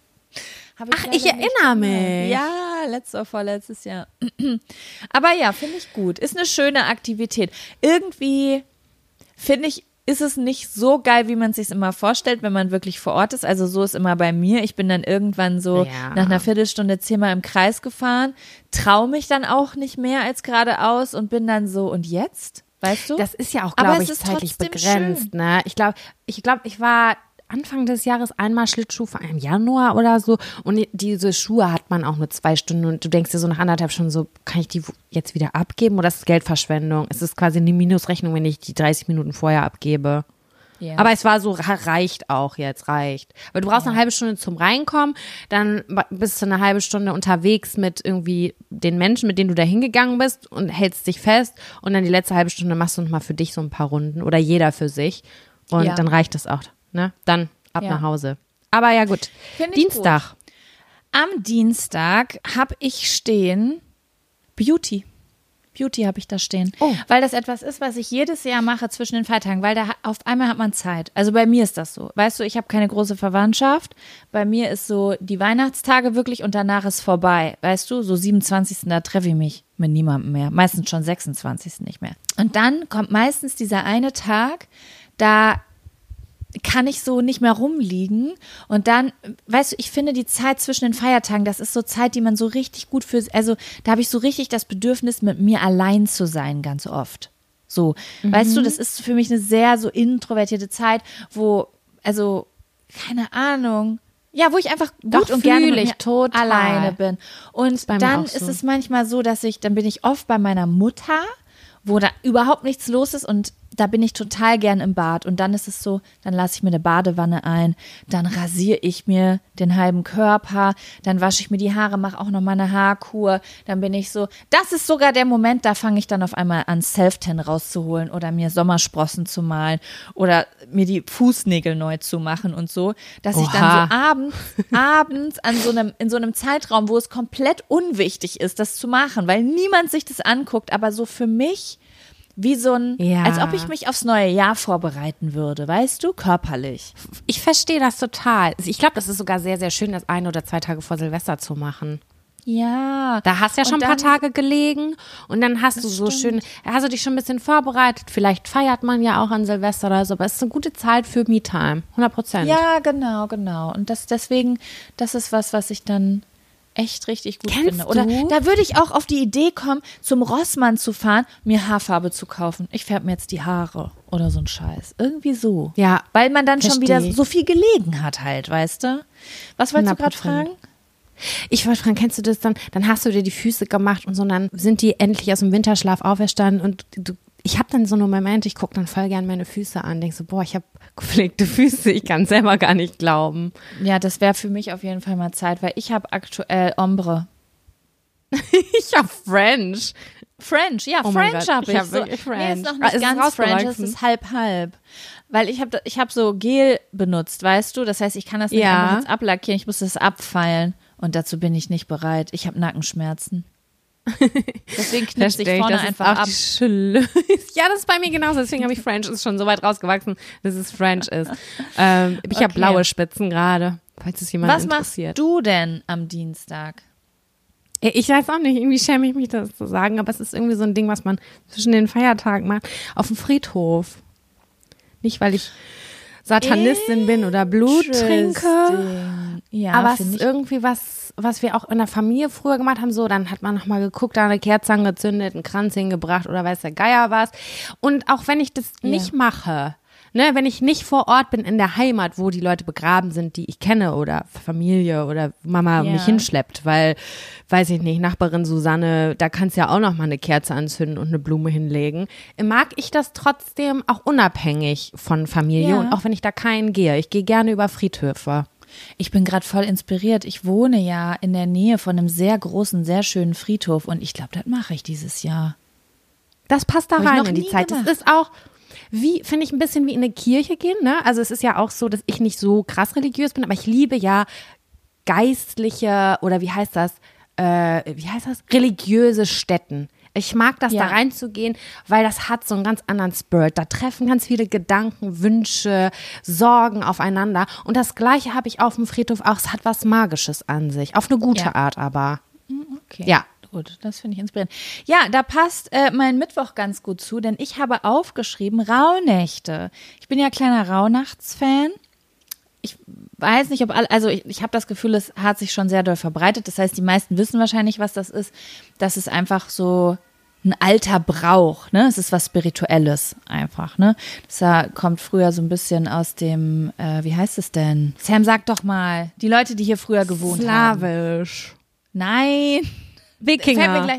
Hab Ach, leider ich erinnere nicht gemacht. mich. Ja, letztes oder vorletztes Jahr. Aber ja, finde ich gut. Ist eine schöne Aktivität. Irgendwie finde ich, ist es nicht so geil, wie man es sich immer vorstellt, wenn man wirklich vor Ort ist. Also so ist immer bei mir. Ich bin dann irgendwann so Ja. nach einer Viertelstunde zehnmal im Kreis gefahren, traue mich dann auch nicht mehr als geradeaus und bin dann so, und jetzt? Weißt du? Das ist ja auch, Aber glaube es ich, ist zeitlich trotzdem begrenzt. schön. Ne? Ich glaube, ich, glaub, ich war Anfang des Jahres einmal Schlittschuh fahren, im Januar oder so. Und diese Schuhe hat man auch nur zwei Stunden. Und du denkst dir so nach anderthalb Stunden so, kann ich die jetzt wieder abgeben oder ist es Geldverschwendung? Es ist quasi eine Minusrechnung, wenn ich die dreißig Minuten vorher abgebe. Ja. Aber es war so, reicht auch jetzt, reicht. Weil du brauchst eine halbe Stunde zum Reinkommen, dann bist du eine halbe Stunde unterwegs mit irgendwie den Menschen, mit denen du da hingegangen bist und hältst dich fest und dann die letzte halbe Stunde machst du nochmal für dich so ein paar Runden oder jeder für sich und Ja. dann reicht das auch, ne? Dann ab Ja. nach Hause. Aber ja gut, Find ich Dienstag. Am Dienstag habe ich stehen Beauty. Beauty habe ich da stehen. Oh. Weil das etwas ist, was ich jedes Jahr mache zwischen den Feiertagen, weil da auf einmal hat man Zeit. Also bei mir ist das so. Weißt du, ich habe keine große Verwandtschaft. Bei mir ist so die Weihnachtstage wirklich und danach ist vorbei. Weißt du, so siebenundzwanzigsten da treffe ich mich mit niemandem mehr. Meistens schon sechsundzwanzigsten nicht mehr. Und dann kommt meistens dieser eine Tag, da kann ich so nicht mehr rumliegen und dann, weißt du, ich finde die Zeit zwischen den Feiertagen, das ist so Zeit, die man so richtig gut für, also da habe ich so richtig das Bedürfnis, mit mir allein zu sein, ganz oft. So, mhm. Weißt du, das ist für mich eine sehr so introvertierte Zeit, wo, also, keine Ahnung, ja, wo ich einfach gut Doch, und gerne mit ich mir total. alleine bin. Und dann so. ist es manchmal so, dass ich, dann bin ich oft bei meiner Mutter, wo da überhaupt nichts los ist und da bin ich total gern im Bad und dann ist es so, dann lasse ich mir eine Badewanne ein, dann rasiere ich mir den halben Körper, dann wasche ich mir die Haare, mache auch noch mal eine Haarkur, dann bin ich so, das ist sogar der Moment, da fange ich dann auf einmal an, Self-Tan rauszuholen oder mir Sommersprossen zu malen oder mir die Fußnägel neu zu machen und so, dass Oha. ich dann so abends, abends an so einem, in so einem Zeitraum, wo es komplett unwichtig ist, das zu machen, weil niemand sich das anguckt, aber so für mich wie so ein, ja. als ob ich mich aufs neue Jahr vorbereiten würde, weißt du, körperlich. Ich verstehe das total. Ich glaube, das ist sogar sehr, sehr schön, das ein oder zwei Tage vor Silvester zu machen. Ja. Da hast du ja schon ein paar Tage gelegen und dann hast du so stimmt. schön, hast du dich schon ein bisschen vorbereitet. Vielleicht feiert man ja auch an Silvester oder so, aber es ist eine gute Zeit für Me-Time, hundert Prozent. Ja, genau, genau. Und das deswegen, das ist was, was ich dann echt richtig gut Kennst finde. Oder du? da würde ich auch auf die Idee kommen, zum Rossmann zu fahren, mir Haarfarbe zu kaufen. Ich färbe mir jetzt die Haare oder so ein Scheiß. Irgendwie so. Ja, Weil man dann schon wieder versteh. so viel gelegen hat halt, weißt du? Was wolltest du gerade fragen? Ich wollte fragen, kennst du das dann? Dann hast du dir die Füße gemacht und so, und dann sind die endlich aus dem Winterschlaf auferstanden und du, ich habe dann so einen Moment, ich gucke dann voll gern meine Füße an, denke so, boah, ich habe gepflegte Füße, ich kann es selber gar nicht glauben. Ja, das wäre für mich auf jeden Fall mal Zeit, weil ich habe aktuell Ombre. Ich habe French. French, ja, Oh mein French Gott, habe ich. ich hab so, wirklich French. Nee, ist noch Ah, nicht ist es ganz French, es rausgewachsen? ist halb-halb. Weil ich habe ich hab so Gel benutzt, weißt du? Das heißt, ich kann das nicht Ja. einfach jetzt ablackieren, ich muss das abfeilen. Und dazu bin ich nicht bereit. Ich habe Nackenschmerzen. Deswegen knipse ich Versteh vorne das ist einfach auch ab. die Schlimm- ja, das ist bei mir genauso. Deswegen habe ich French. Ist schon so weit rausgewachsen, dass es French ist. Ähm, ich habe Okay. blaue Spitzen gerade, falls es jemand Was machst interessiert. du denn am Dienstag? Ich weiß auch nicht, irgendwie schäme ich mich, das zu sagen, aber es ist irgendwie so ein Ding, was man zwischen den Feiertagen macht. Auf dem Friedhof. Nicht, weil ich Satanistin bin oder Blut trinke. Interesting. Ja, Aber es finde ist ich. irgendwie was, was wir auch in der Familie früher gemacht haben. So, dann hat man nochmal geguckt, da eine Kerze angezündet, einen Kranz hingebracht oder weiß der Geier was. Und auch wenn ich das Ja. nicht mache, ne, wenn ich nicht vor Ort bin in der Heimat, wo die Leute begraben sind, die ich kenne oder Familie oder Mama Ja. mich hinschleppt, weil, weiß ich nicht, Nachbarin Susanne, da kannst du ja auch noch mal eine Kerze anzünden und eine Blume hinlegen. Mag ich das trotzdem auch unabhängig von Familie Ja. und auch wenn ich da keinen gehe. Ich gehe gerne über Friedhöfe. Ich bin gerade voll inspiriert. Ich wohne ja in der Nähe von einem sehr großen, sehr schönen Friedhof und ich glaube, das mache ich dieses Jahr. Das passt da Hab ich rein noch in die nie Zeit. gemacht. Das ist auch, wie, finde ich, ein bisschen wie in eine Kirche gehen, ne? Also es ist ja auch so, dass ich nicht so krass religiös bin, aber ich liebe ja geistliche, oder wie heißt das, äh, wie heißt das? Religiöse Stätten. Ich mag das, Ja. da reinzugehen, weil das hat so einen ganz anderen Spirit. Da treffen ganz viele Gedanken, Wünsche, Sorgen aufeinander. Und das Gleiche habe ich auf dem Friedhof auch. Es hat was Magisches an sich. Auf eine gute Ja. Art aber. Okay. Ja. Gut, das finde ich inspirierend. Ja, da passt äh, mein Mittwoch ganz gut zu, denn ich habe aufgeschrieben Rauhnächte. Ich bin ja kleiner Rauhnachtsfan. Ich weiß nicht, ob alle, also ich, ich habe das Gefühl, es hat sich schon sehr doll verbreitet. Das heißt, die meisten wissen wahrscheinlich, was das ist. Das ist einfach so ein alter Brauch, ne? Es ist was Spirituelles einfach, ne? Das äh, kommt früher so ein bisschen aus dem, äh, wie heißt es denn? Sam, sag doch mal, die Leute, die hier früher gewohnt haben. Slawisch. Nein. Fällt mir Wikinger. gleich,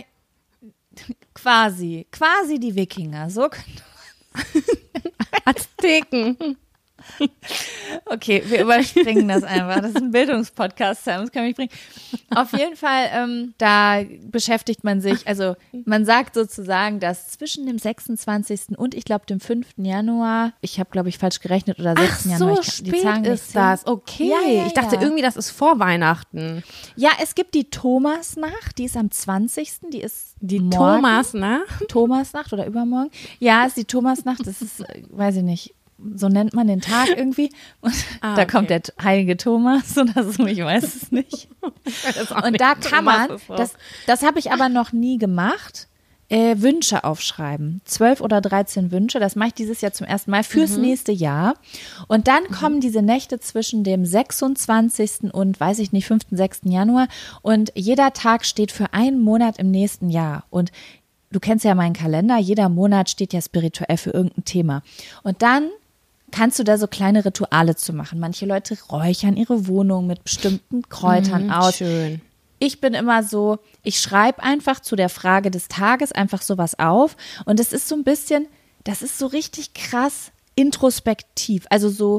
quasi, quasi die Wikinger, so könnte Azteken. Okay, wir überspringen das einfach. Das ist ein Bildungspodcast, Sam, das kann mich bringen. Auf jeden Fall, ähm, da beschäftigt man sich, also man sagt sozusagen, dass zwischen dem sechsundzwanzigsten und ich glaube dem fünften Januar, ich habe glaube ich falsch gerechnet, oder sechsten Ach so, Januar. Ich, spät ist das. Okay, ja, ja, ich dachte ja. irgendwie, das ist vor Weihnachten. Ja, es gibt die Thomasnacht, die ist am zwanzigsten Die ist Die morgen. Thomas, ne? Thomasnacht oder übermorgen. Ja, ist die Thomasnacht, das ist, äh, weiß ich nicht, so nennt man den Tag irgendwie. Und Ah, da okay. kommt der heilige Thomas oder so, ich weiß es nicht. Und da kann man, das, das habe ich aber noch nie gemacht, äh, Wünsche aufschreiben. Zwölf oder dreizehn Wünsche, das mache ich dieses Jahr zum ersten Mal fürs Mhm. nächste Jahr. Und dann kommen diese Nächte zwischen dem sechsundzwanzigsten und, weiß ich nicht, fünften, sechsten Januar. Und jeder Tag steht für einen Monat im nächsten Jahr. Und du kennst ja meinen Kalender, jeder Monat steht ja spirituell für irgendein Thema. Und dann kannst du da so kleine Rituale zu machen. Manche Leute räuchern ihre Wohnung mit bestimmten Kräutern Mhm, aus. schön. Ich bin immer so, ich schreibe einfach zu der Frage des Tages einfach sowas auf. Und es ist so ein bisschen, das ist so richtig krass introspektiv, also so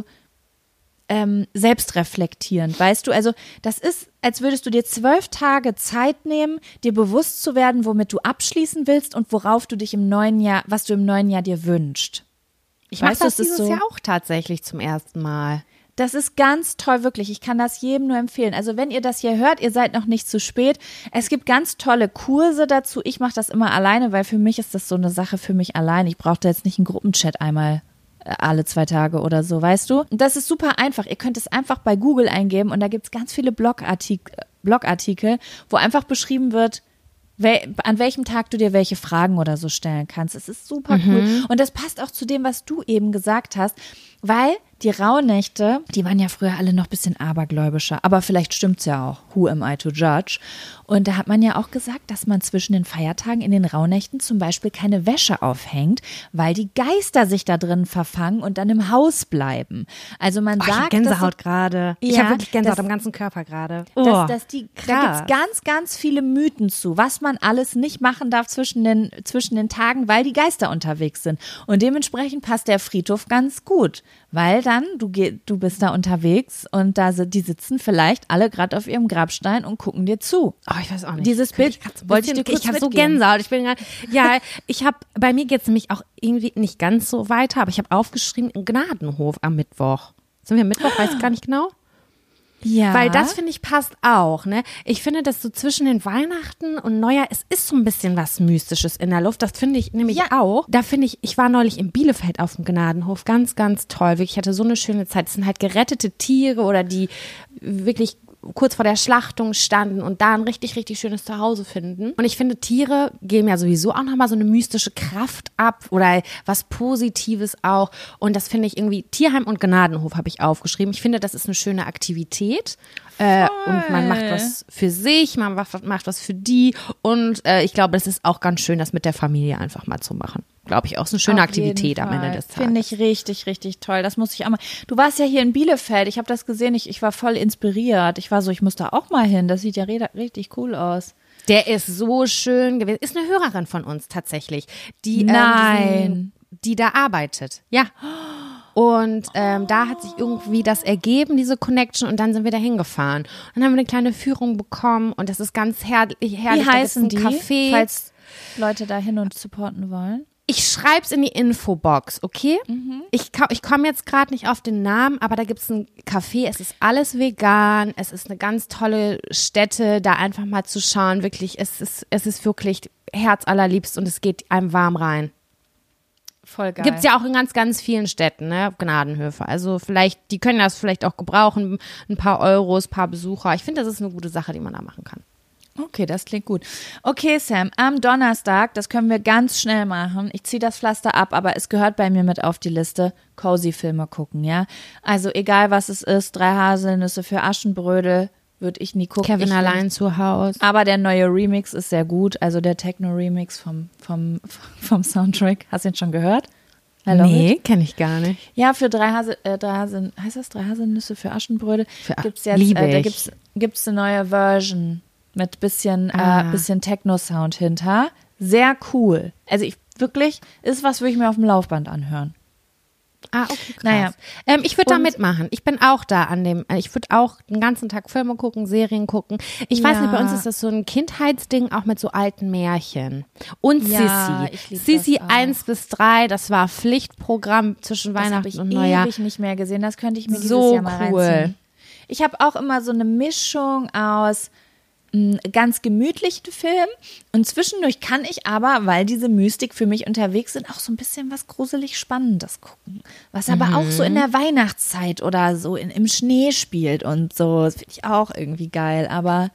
ähm, selbstreflektierend, weißt du? Also das ist, als würdest du dir zwölf Tage Zeit nehmen, dir bewusst zu werden, womit du abschließen willst und worauf du dich im neuen Jahr, was du im neuen Jahr dir wünschst. Ich mache Weißt du, das es ist dieses so- Jahr auch tatsächlich zum ersten Mal. Das ist ganz toll, wirklich. Ich kann das jedem nur empfehlen. Also wenn ihr das hier hört, ihr seid noch nicht zu spät. Es gibt ganz tolle Kurse dazu. Ich mache das immer alleine, weil für mich ist das so eine Sache für mich allein. Ich brauche da jetzt nicht einen Gruppenchat einmal äh, alle zwei Tage oder so, weißt du? Und das ist super einfach. Ihr könnt es einfach bei Google eingeben und da gibt es ganz viele Blogartik- Blogartikel, wo einfach beschrieben wird, wel- an welchem Tag du dir welche Fragen oder so stellen kannst. Es ist super cool. Und das passt auch zu dem, was du eben gesagt hast, weil die Rauhnächte, die waren ja früher alle noch ein bisschen abergläubischer, aber vielleicht stimmt's ja auch. Who am I to judge? Und da hat man ja auch gesagt, dass man zwischen den Feiertagen in den Rauhnächten zum Beispiel keine Wäsche aufhängt, weil die Geister sich da drin verfangen und dann im Haus bleiben. Also man Oh, ich hab sagt, Gänsehaut gerade. Ich Ja, habe wirklich Gänsehaut das- am ganzen Körper gerade. dass, Oh, dass die, da krass. gibt's ganz, ganz viele Mythen zu, was man alles nicht machen darf zwischen den, zwischen den Tagen, weil die Geister unterwegs sind. Und dementsprechend passt der Friedhof ganz gut, weil dann, du, geh, du bist da unterwegs und da sind, die sitzen vielleicht alle gerade auf ihrem Grabstein und gucken dir zu. Oh, ich weiß auch nicht. Dieses Könnte Bild grad so ein wollte ich bisschen- dir kurz Ich habe so mitgeben. Gänsehaut. Ich bin grad, ja, ich habe, bei mir geht's nämlich auch irgendwie nicht ganz so weiter, aber ich habe aufgeschrieben, im Gnadenhof am Mittwoch. Sind wir am Mittwoch? Weiß ich gar nicht genau. Ja. Weil das, finde ich, passt auch, ne? Ich finde, dass so zwischen den Weihnachten und Neujahr, es ist so ein bisschen was Mystisches in der Luft. Das finde ich nämlich Ja. auch. Da finde ich, ich war neulich in Bielefeld auf dem Gnadenhof. Ganz, ganz toll. Wirklich, ich hatte so eine schöne Zeit. Es sind halt gerettete Tiere oder die wirklich kurz vor der Schlachtung standen und da ein richtig, richtig schönes Zuhause finden. Und ich finde, Tiere geben ja sowieso auch nochmal so eine mystische Kraft ab oder was Positives auch. Und das finde ich irgendwie, Tierheim und Gnadenhof habe ich aufgeschrieben. Ich finde, das ist eine schöne Aktivität. Äh, und man macht was für sich, man macht, macht was für die. Und äh, ich glaube, es ist auch ganz schön, das mit der Familie einfach mal zu machen. Glaube ich auch. Ist eine schöne Auf jeden Aktivität am Ende Fall. des Tages. Finde ich richtig, richtig toll. Das muss ich auch mal. Du warst ja hier in Bielefeld. Ich habe das gesehen. Ich, ich war voll inspiriert. Ich war so, ich muss da auch mal hin. Das sieht ja re- richtig cool aus. Der ist so schön gewesen. Ist eine Hörerin von uns tatsächlich, die, ähm, Nein. diesen, die da arbeitet. Ja. Und ähm, da hat sich irgendwie das ergeben, diese Connection, und dann sind wir da hingefahren. Und dann haben wir eine kleine Führung bekommen und das ist ganz herrlich. Wie herrlich. Da gibt's heißen ein die, Café. falls Leute da hin und supporten wollen? Ich schreib's in die Infobox, okay? Ich, ka- ich komme jetzt gerade nicht auf den Namen, aber da gibt's ein Café, es ist alles vegan, es ist eine ganz tolle Stätte, da einfach mal zu schauen, wirklich, es ist, es ist wirklich herzallerliebst und es geht einem warm rein. Voll geil. Gibt's ja auch in ganz, ganz vielen Städten, ne, Gnadenhöfe. Also vielleicht, die können das vielleicht auch gebrauchen, ein paar Euros, ein paar Besucher. Ich finde, das ist eine gute Sache, die man da machen kann. Okay, das klingt gut. Okay, Sam, am Donnerstag, das können wir ganz schnell machen. Ich ziehe das Pflaster ab, aber es gehört bei mir mit auf die Liste. Cozy-Filme gucken, ja. Also egal, was es ist, drei Haselnüsse für Aschenbrödel, würde ich nie gucken. Kevin ich allein zu Hause. Aber der neue Remix ist sehr gut, also der Techno-Remix vom, vom, vom Soundtrack. Hast du ihn schon gehört? Hello Nee, kenne ich gar nicht. Ja, für drei Hasel, äh, drei Hasel, heißt das drei Haselnüsse für Aschenbrödel? Für A- Gibt's jetzt, liebe äh, da ich. gibt's, gibt's eine neue Version mit bisschen, Ah. äh, bisschen Techno-Sound hinter. Sehr cool. Also ich wirklich, ist was, würde ich mir auf dem Laufband anhören. Ah, okay, krass. Naja. Ähm, ich würde da Und- mitmachen. Ich bin auch da an dem, ich würde auch den ganzen Tag Filme gucken, Serien gucken. Ich weiß Ja. nicht, bei uns ist das so ein Kindheitsding, auch mit so alten Märchen. Und Ja, Sissi. ich lieb Sissi das auch. eins bis drei, das war Pflichtprogramm zwischen Das habe Weihnachten ich und Neujahr. ewig nicht mehr gesehen. Das könnte ich mir dieses So Jahr mal cool. reinziehen. Ich habe auch immer so eine Mischung aus mh, ganz gemütlichen Filmen und zwischendurch kann ich aber, weil diese Mystik für mich unterwegs sind, auch so ein bisschen was gruselig Spannendes gucken. Was aber auch so in der Weihnachtszeit oder so in, im Schnee spielt und so. Das finde ich auch irgendwie geil. Aber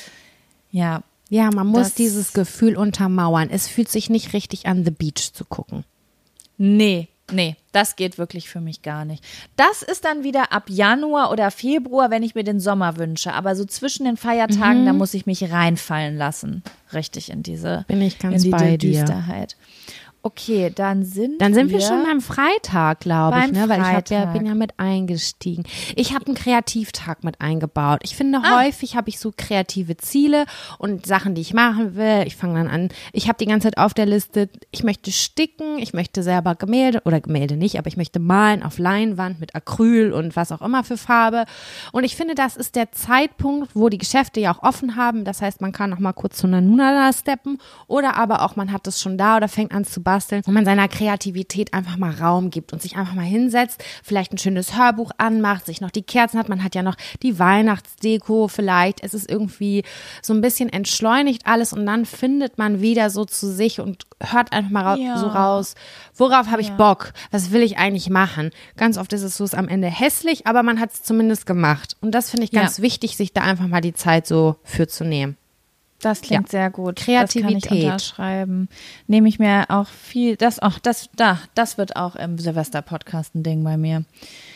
ja, Ja, man muss Das- dieses Gefühl untermauern. Es fühlt sich nicht richtig an, The Beach zu gucken. nee, nee, das geht wirklich für mich gar nicht. Das ist dann wieder ab Januar oder Februar, wenn ich mir den Sommer wünsche. Aber so zwischen den Feiertagen, Mhm. da muss ich mich reinfallen lassen. Richtig in diese, Bin ich ganz in die bei dir. Düsterheit. Okay, dann sind Dann sind wir wir schon beim Freitag, glaube ich, Beim ne? Weil ich hab ja, Freitag. bin ja mit eingestiegen. Ich habe einen Kreativtag mit eingebaut. Ich finde, Ah. häufig habe ich so kreative Ziele und Sachen, die ich machen will. Ich fange dann an, ich habe die ganze Zeit auf der Liste, ich möchte sticken, ich möchte selber Gemälde, oder Gemälde nicht, aber ich möchte malen auf Leinwand mit Acryl und was auch immer für Farbe. Und ich finde, das ist der Zeitpunkt, wo die Geschäfte ja auch offen haben. Das heißt, man kann noch mal kurz zu einer Nunala steppen oder aber auch man hat es schon da oder fängt an zu basteln, wo man seiner Kreativität einfach mal Raum gibt und sich einfach mal hinsetzt, vielleicht ein schönes Hörbuch anmacht, sich noch die Kerzen hat, man hat ja noch die Weihnachtsdeko vielleicht, es ist irgendwie so ein bisschen entschleunigt alles und dann findet man wieder so zu sich und hört einfach mal ra- Ja. so raus, worauf habe ich Ja. Bock, was will ich eigentlich machen. Ganz oft ist es so, es ist am Ende hässlich, aber man hat es zumindest gemacht und das finde ich ganz Ja. wichtig, sich da einfach mal die Zeit so für zu nehmen. Das klingt sehr gut. Kreativität. Das kann ich unterschreiben. Nehme ich mir auch viel, das, ach, das, da, das wird auch im Silvester-Podcast ein Ding bei mir.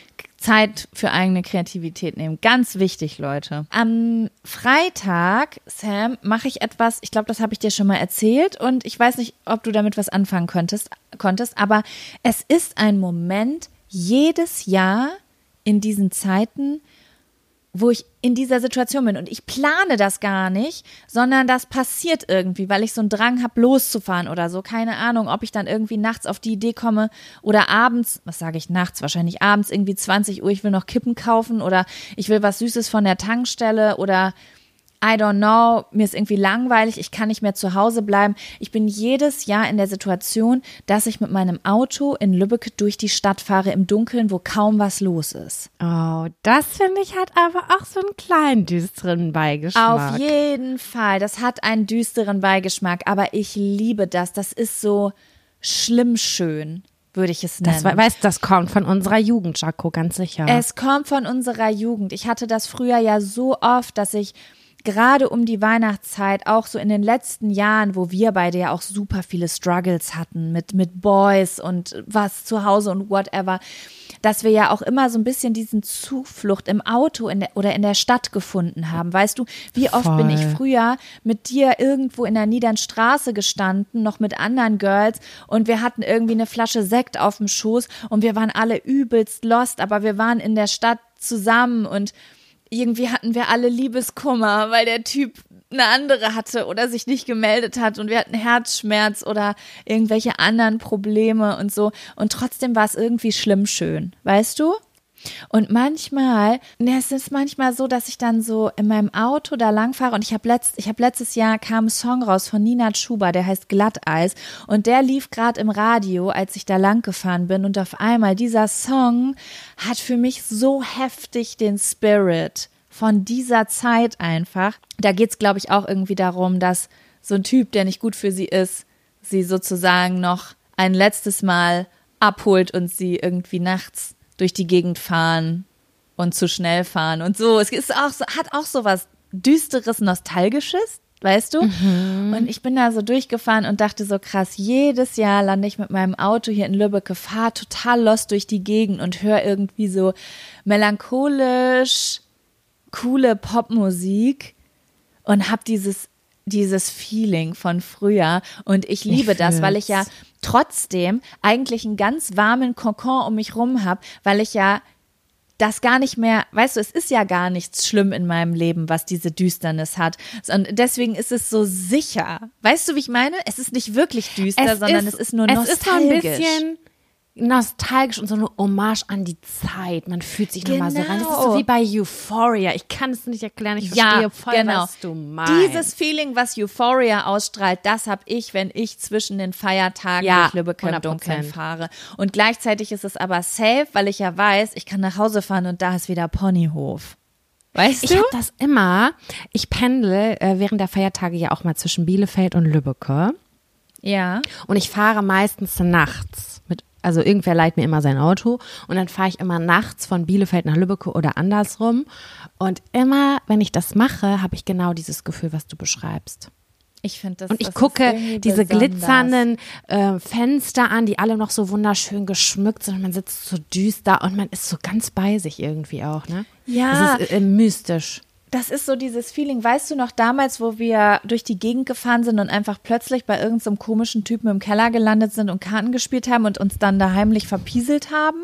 Zeit für eigene Kreativität nehmen. Ganz wichtig, Leute. Am Freitag, Sam, mache ich etwas, ich glaube, das habe ich dir schon mal erzählt und ich weiß nicht, ob du damit was anfangen konntest, konntest, aber es ist ein Moment jedes Jahr in diesen Zeiten, wo ich in dieser Situation bin und ich plane das gar nicht, sondern das passiert irgendwie, weil ich so einen Drang habe, loszufahren oder so. Keine Ahnung, ob ich dann irgendwie nachts auf die Idee komme oder abends, was sage ich nachts, wahrscheinlich abends irgendwie zwanzig Uhr, ich will noch Kippen kaufen oder ich will was Süßes von der Tankstelle oder I don't know, mir ist irgendwie langweilig, ich kann nicht mehr zu Hause bleiben. Ich bin jedes Jahr in der Situation, dass ich mit meinem Auto in Lübeck durch die Stadt fahre im Dunkeln, wo kaum was los ist. Oh, das finde ich hat aber auch so einen kleinen düsteren Beigeschmack. Auf jeden Fall. Das hat einen düsteren Beigeschmack, aber ich liebe das. Das ist so schlimm schön, würde ich es nennen. Das, we- weißt, das kommt von unserer Jugend, Jaco, ganz sicher. Es kommt von unserer Jugend. Ich hatte das früher ja so oft, dass ich gerade um die Weihnachtszeit, auch so in den letzten Jahren, wo wir beide ja auch super viele Struggles hatten mit, mit Boys und was zu Hause und whatever, dass wir ja auch immer so ein bisschen diesen Zuflucht im Auto in der, oder in der Stadt gefunden haben. Weißt du, wie oft Voll. bin ich früher mit dir irgendwo in der niederen Straße gestanden, noch mit anderen Girls und wir hatten irgendwie eine Flasche Sekt auf dem Schoß und wir waren alle übelst lost, aber wir waren in der Stadt zusammen und irgendwie hatten wir alle Liebeskummer, weil der Typ eine andere hatte oder sich nicht gemeldet hat und wir hatten Herzschmerz oder irgendwelche anderen Probleme und so. Und trotzdem war es irgendwie schlimm schön, weißt du? Und manchmal, ne, es ist manchmal so, dass ich dann so in meinem Auto da langfahre und ich habe letzt, ich habe letztes Jahr kam ein Song raus von Nina Chuba, der heißt Glatteis und der lief gerade im Radio, als ich da lang gefahren bin und auf einmal dieser Song hat für mich so heftig den Spirit von dieser Zeit einfach. Da geht's, glaube ich, auch irgendwie darum, dass so ein Typ, der nicht gut für sie ist, sie sozusagen noch ein letztes Mal abholt und sie irgendwie nachts durch die Gegend fahren und zu schnell fahren und so. Es ist auch so, hat auch so was Düsteres, Nostalgisches, weißt du? Mhm. Und ich bin da so durchgefahren und dachte so krass, jedes Jahr lande ich mit meinem Auto hier in Lübeck, fahre total lost durch die Gegend und höre irgendwie so melancholisch coole Popmusik und habe dieses dieses Feeling von früher und ich liebe Ich das, weil fühl's. ich ja trotzdem eigentlich einen ganz warmen Kokon um mich rum habe, weil ich ja das gar nicht mehr, weißt du, es ist ja gar nichts schlimm in meinem Leben, was diese Düsternis hat. Und deswegen ist es so sicher. Weißt du, wie ich meine? Es ist nicht wirklich düster, sondern es ist nur es nostalgisch. ist so ein bisschen nostalgisch und so eine Hommage an die Zeit. Man fühlt sich Genau. nochmal so rein. Das ist so wie bei Euphoria. Ich kann es nicht erklären, ich Ja, verstehe voll, genau. was du meinst. Dieses Feeling, was Euphoria ausstrahlt, das habe ich, wenn ich zwischen den Feiertagen Ja, durch Lübeck im hundert Dunkeln Prozent. fahre. Und gleichzeitig ist es aber safe, weil ich ja weiß, ich kann nach Hause fahren und da ist wieder Ponyhof. Weißt Ich du? habe das immer. Ich pendel äh, während der Feiertage ja auch mal zwischen Bielefeld und Lübbecke. Ja. Und ich fahre meistens nachts. Mit, also irgendwer leiht mir immer sein Auto. Und dann fahre ich immer nachts von Bielefeld nach Lübbecke oder andersrum. Und immer, wenn ich das mache, habe ich genau dieses Gefühl, was du beschreibst. Ich finde das Und ich das gucke ist irgendwie diese besonders. glitzernden äh, Fenster an, die alle noch so wunderschön geschmückt sind. Und man sitzt so düster und man ist so ganz bei sich irgendwie auch, ne? Ja. Das ist äh, mystisch. Das ist so dieses Feeling, weißt du noch damals, wo wir durch die Gegend gefahren sind und einfach plötzlich bei irgendeinem so komischen Typen im Keller gelandet sind und Karten gespielt haben und uns dann da heimlich verpieselt haben?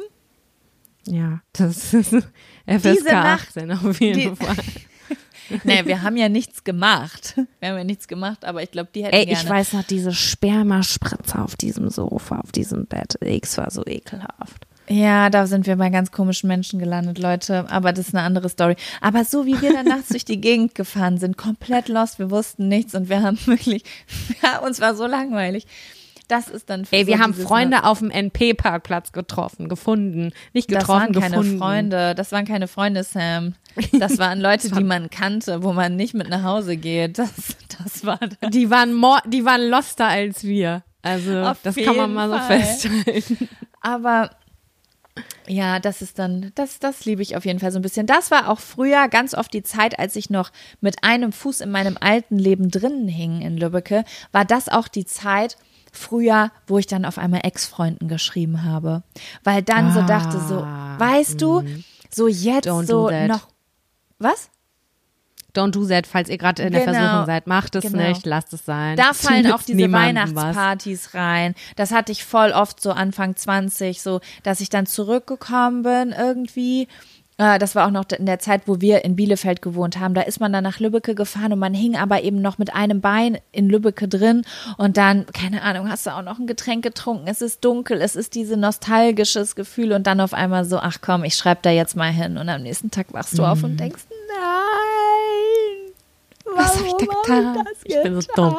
Ja, das ist F S K achtzehn auf jeden die- Fall. Nee, wir haben ja nichts gemacht. Wir haben ja nichts gemacht, aber ich glaube, die hätten Ey, gerne. ich weiß noch, diese Spermaspritze auf diesem Sofa, auf diesem Bett. Es war so ekelhaft. Ja, da sind wir bei ganz komischen Menschen gelandet, Leute. Aber das ist eine andere Story. Aber so wie wir dann nachts durch die Gegend gefahren sind, komplett lost, wir wussten nichts und wir haben wirklich, ja, uns war so langweilig. Das ist dann für Ey, wir so haben dieses- Freunde auf dem N P-Parkplatz getroffen, gefunden. Nicht Das getroffen, waren keine gefunden. Freunde, das waren keine Freunde, Sam. Das waren Leute, die man kannte, wo man nicht mit nach Hause geht. Das, das war das. Die waren, more, die waren loster als wir. Also, Auf das kann man jeden mal so Fall. festhalten. Aber ja, das ist dann, das, das liebe ich auf jeden Fall so ein bisschen. Das war auch früher ganz oft die Zeit, als ich noch mit einem Fuß in meinem alten Leben drinnen hing in Lübbecke, war das auch die Zeit früher, wo ich dann auf einmal Ex-Freunden geschrieben habe. Weil dann so Ah, dachte, so, weißt du, so jetzt Don't so do that. noch, was? Don't do that, falls ihr gerade in der Genau. Versuchung seid. Macht es Genau. nicht, lasst es sein. Da fallen Nützt auch diese niemandem was. Weihnachtspartys rein. Das hatte ich voll oft so Anfang zwanzig, so, dass ich dann zurückgekommen bin irgendwie. Äh, Das war auch noch in der Zeit, wo wir in Bielefeld gewohnt haben. Da ist man dann nach Lübbecke gefahren und man hing aber eben noch mit einem Bein in Lübbecke drin und dann, keine Ahnung, hast du auch noch ein Getränk getrunken, es ist dunkel, es ist dieses nostalgisches Gefühl und dann auf einmal so, ach komm, ich schreibe da jetzt mal hin und am nächsten Tag wachst du auf und denkst, nein, Was hab ich da warum getan? hab das Ich bin so dumm.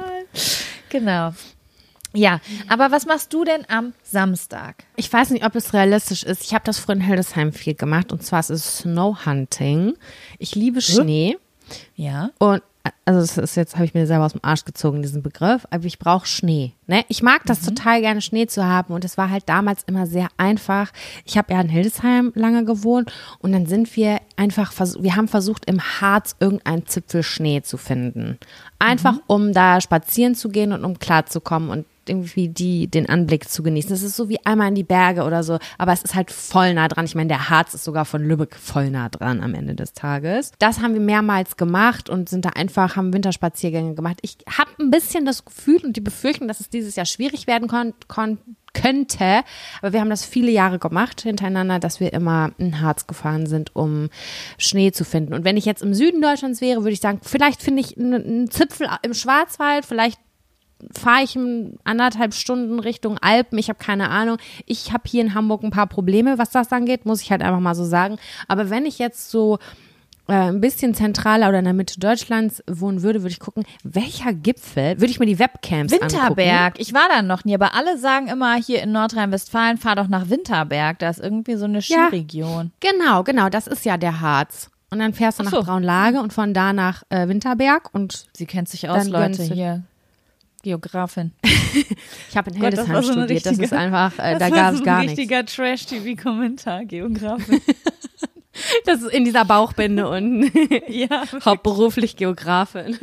Genau. Ja, aber was machst du denn am Samstag? Ich weiß nicht, ob es realistisch ist. Ich habe das früher in Hildesheim viel gemacht und zwar ist es Snowhunting. Ich liebe Schnee Ja. und also das ist jetzt, habe ich mir selber aus dem Arsch gezogen, diesen Begriff, aber ich brauche Schnee. Ne? Ich mag das total gerne, Schnee zu haben und es war halt damals immer sehr einfach. Ich habe ja in Hildesheim lange gewohnt und dann sind wir einfach, vers- wir haben versucht im Harz irgendeinen Zipfel Schnee zu finden. Einfach um da spazieren zu gehen und um klarzukommen und irgendwie die, den Anblick zu genießen. Das ist so wie einmal in die Berge oder so, aber es ist halt voll nah dran. Ich meine, der Harz ist sogar von Lübeck voll nah dran am Ende des Tages. Das haben wir mehrmals gemacht und sind da einfach, haben Winterspaziergänge gemacht. Ich habe ein bisschen das Gefühl und die Befürchtung, dass es dieses Jahr schwierig werden kon kon könnte, aber wir haben das viele Jahre gemacht hintereinander, dass wir immer in Harz gefahren sind, um Schnee zu finden. Und wenn ich jetzt im Süden Deutschlands wäre, würde ich sagen, vielleicht finde ich einen, einen Zipfel im Schwarzwald, vielleicht fahre ich in anderthalb Stunden Richtung Alpen, ich habe keine Ahnung. Ich habe hier in Hamburg ein paar Probleme, was das angeht, muss ich halt einfach mal so sagen. Aber wenn ich jetzt so äh, ein bisschen zentraler oder in der Mitte Deutschlands wohnen würde, würde ich gucken, welcher Gipfel, würde ich mir die Webcams angucken. Winterberg. Ich war da noch nie, aber alle sagen immer hier in Nordrhein-Westfalen, fahr doch nach Winterberg. Da ist irgendwie so eine Ja. Skiregion. Genau, genau, das ist ja der Harz. Und dann fährst du Ach nach so. Braunlage und von da nach äh, Winterberg und Sie kennt sich aus, Dann Leute, gönnst du- hier. Geografin. ich habe in Gott, das Hildesheim war so eine studiert, das richtige- ist einfach, äh, da Das war gab es so ein gar nichts. richtiger Trash-T V-Kommentar, Geografin. Das ist in dieser Bauchbinde unten. Ja. Hauptberuflich Geografin.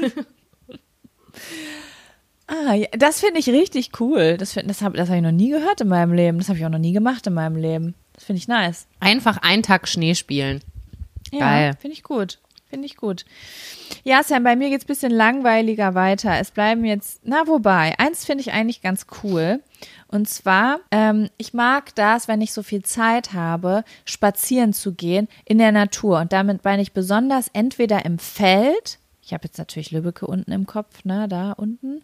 Ah, ja, das finde ich richtig cool. Das, find- das habe das hab ich noch nie gehört in meinem Leben. Das habe ich auch noch nie gemacht in meinem Leben. Das finde ich nice. Einfach einen Tag Schnee spielen. Ja, Geil. finde ich gut. Finde ich gut. Ja, Sam, bei mir geht's ein bisschen langweiliger weiter. Es bleiben jetzt, na wobei, eins finde ich eigentlich ganz cool. Und zwar, ähm, ich mag das, wenn ich so viel Zeit habe, spazieren zu gehen in der Natur. Und damit meine ich besonders entweder im Feld, ich habe jetzt natürlich Lübbecke unten im Kopf, ne, da unten,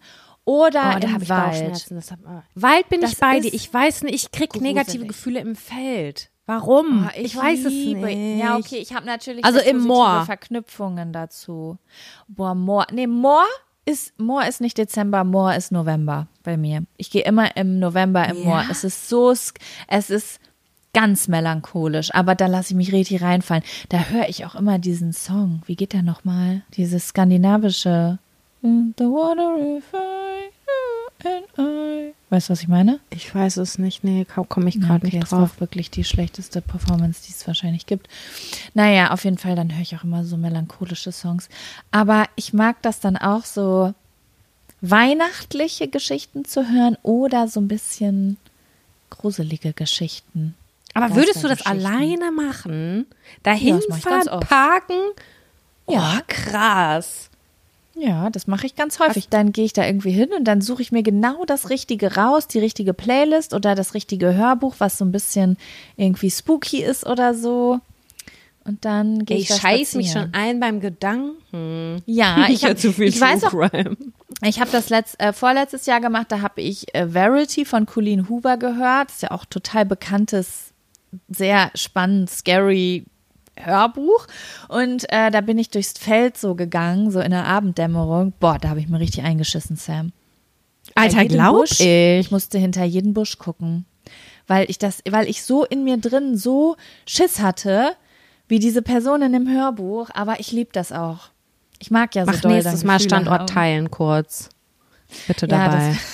oder Oh, da im habe ich Wald. Bauchschmerzen. Das hab, oh. Wald bin Das ich bei ist dir. Ich weiß nicht, ich krieg gruselig. negative Gefühle im Feld. Warum? Oh, ich, weiß liebe, es nicht. Ja, okay, ich habe natürlich Also sehr im positive Moor. Verknüpfungen dazu. Boah, Moor. Nee, Moor ist, Moor ist nicht Dezember, Moor ist November bei mir. Ich gehe immer im November im Ja? Moor. Es ist so, sk- es ist ganz melancholisch, aber da lasse ich mich richtig reinfallen. Da höre ich auch immer diesen Song. Wie geht der nochmal? Dieses skandinavische In the water if I, you and I. Weißt du, was ich meine? Ich weiß es nicht. Nee, komme ich Ja, gerade okay, nicht das drauf. war wirklich die schlechteste Performance, die es wahrscheinlich gibt. Naja, auf jeden Fall, dann höre ich auch immer so melancholische Songs. Aber ich mag das dann auch so weihnachtliche Geschichten zu hören oder so ein bisschen gruselige Geschichten. Aber würdest du das Geistergeschichten. alleine machen? Ja, Dahin das mach ich ganz fahren, oft. parken? Ja. Oh, krass. Ja, das mache ich ganz häufig. Dann gehe ich da irgendwie hin und dann suche ich mir genau das Richtige raus, die richtige Playlist oder das richtige Hörbuch, was so ein bisschen irgendwie spooky ist oder so. Und dann gehe ich Ich da scheiß mich spazieren. schon ein beim Gedanken. Ja, ich, hab, zu viel ich weiß auch, Crime. ich habe das letzt, äh, vorletztes Jahr gemacht, da habe ich äh, Verity von Colleen Hoover gehört. Das ist ja auch total bekanntes, sehr spannend, scary Hörbuch. Und äh, da bin ich durchs Feld so gegangen, so in der Abenddämmerung. Boah, da habe ich mir richtig eingeschissen, Sam. Alter, Bei jedem glaub Busch, ich. Ich musste hinter jeden Busch gucken, weil ich das, weil ich so in mir drin so Schiss hatte, wie diese Person in dem Hörbuch. Aber ich liebe das auch. Ich mag ja so Mach doll nächstes dann Mal Gefühle Standort haben. teilen kurz. Bitte Ja, dabei. das,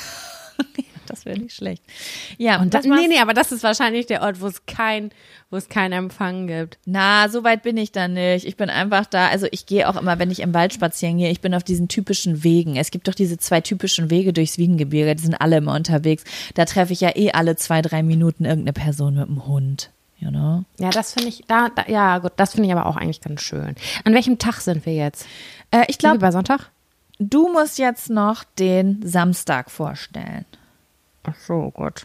das wäre nicht schlecht. Ja, Und was da, machst- nee, nee, aber das ist wahrscheinlich der Ort, wo es kein, wo es keinen Empfang gibt. Na, so weit bin ich da nicht. Ich bin einfach da, also ich gehe auch immer, wenn ich im Wald spazieren gehe, ich bin auf diesen typischen Wegen. Es gibt doch diese zwei typischen Wege durchs Wiegengebirge, die sind alle immer unterwegs. Da treffe ich ja eh alle zwei, drei Minuten irgendeine Person mit dem Hund, you know? Ja, das finde ich, da, da, ja gut, das finde ich aber auch eigentlich ganz schön. An welchem Tag sind wir jetzt? Äh, ich Sind wir glaube, bei Sonntag? du musst jetzt noch den Samstag vorstellen. Ach so, gut.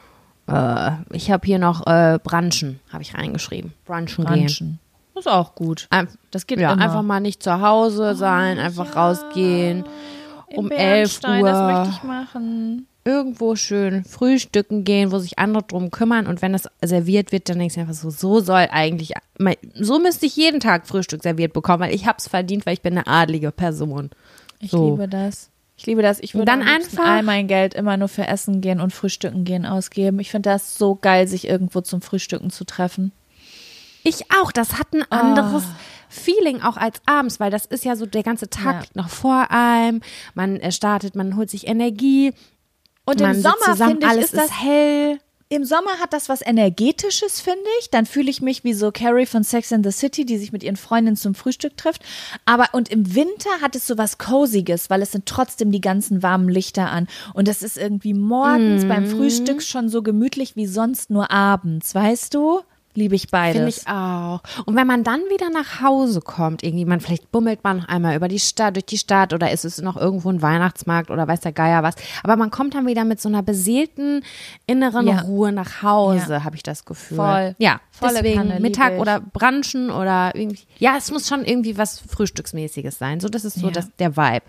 Äh, ich habe hier noch äh, Brunchen, habe ich reingeschrieben. Brunchen, gehen. Brunchen. Das ist auch gut. Ein, Das geht ja, immer. einfach mal nicht zu Hause sein, einfach rausgehen. In Um elf Bernstein, Das Uhr. möchte ich machen. Irgendwo schön frühstücken gehen, wo sich andere drum kümmern. Und wenn das serviert wird, dann denkst du einfach so, so soll eigentlich, so müsste ich jeden Tag Frühstück serviert bekommen, weil ich habe es verdient, weil ich bin eine adlige Person. Ich So. liebe das. Ich liebe das. Ich würde dann am liebsten einfach- all mein Geld immer nur für Essen gehen und Frühstücken gehen ausgeben. Ich finde das so geil, sich irgendwo zum Frühstücken zu treffen. Ich auch, das hat ein anderes Feeling auch als abends, weil das ist ja so der ganze Tag Ja. liegt noch vor einem, man äh, startet, man holt sich Energie. Und man im sitzt Sommer, zusammen, finde ich, alles ist das ist hell. Im Sommer hat das was Energetisches, finde ich. Dann fühle ich mich wie so Carrie von Sex and the City, die sich mit ihren Freundinnen zum Frühstück trifft. Aber und im Winter hat es so was Coziges, weil es sind trotzdem die ganzen warmen Lichter an. Und es ist irgendwie morgens Mhm. beim Frühstück schon so gemütlich wie sonst nur abends, weißt du? Liebe ich beides. Finde ich auch. Und wenn man dann wieder nach Hause kommt, irgendwie, man vielleicht bummelt man noch einmal über die Stadt, durch die Stadt oder ist es noch irgendwo ein Weihnachtsmarkt oder weiß der Geier was. Aber man kommt dann wieder mit so einer beseelten inneren Ja. Ruhe nach Hause, Ja. habe ich das Gefühl. Voll. Ja, Volle deswegen Kanne, lieb Mittag ich. oder Brunchen oder irgendwie. Ja, es muss schon irgendwie was Frühstücksmäßiges sein. So, das ist so Ja. das, der Vibe.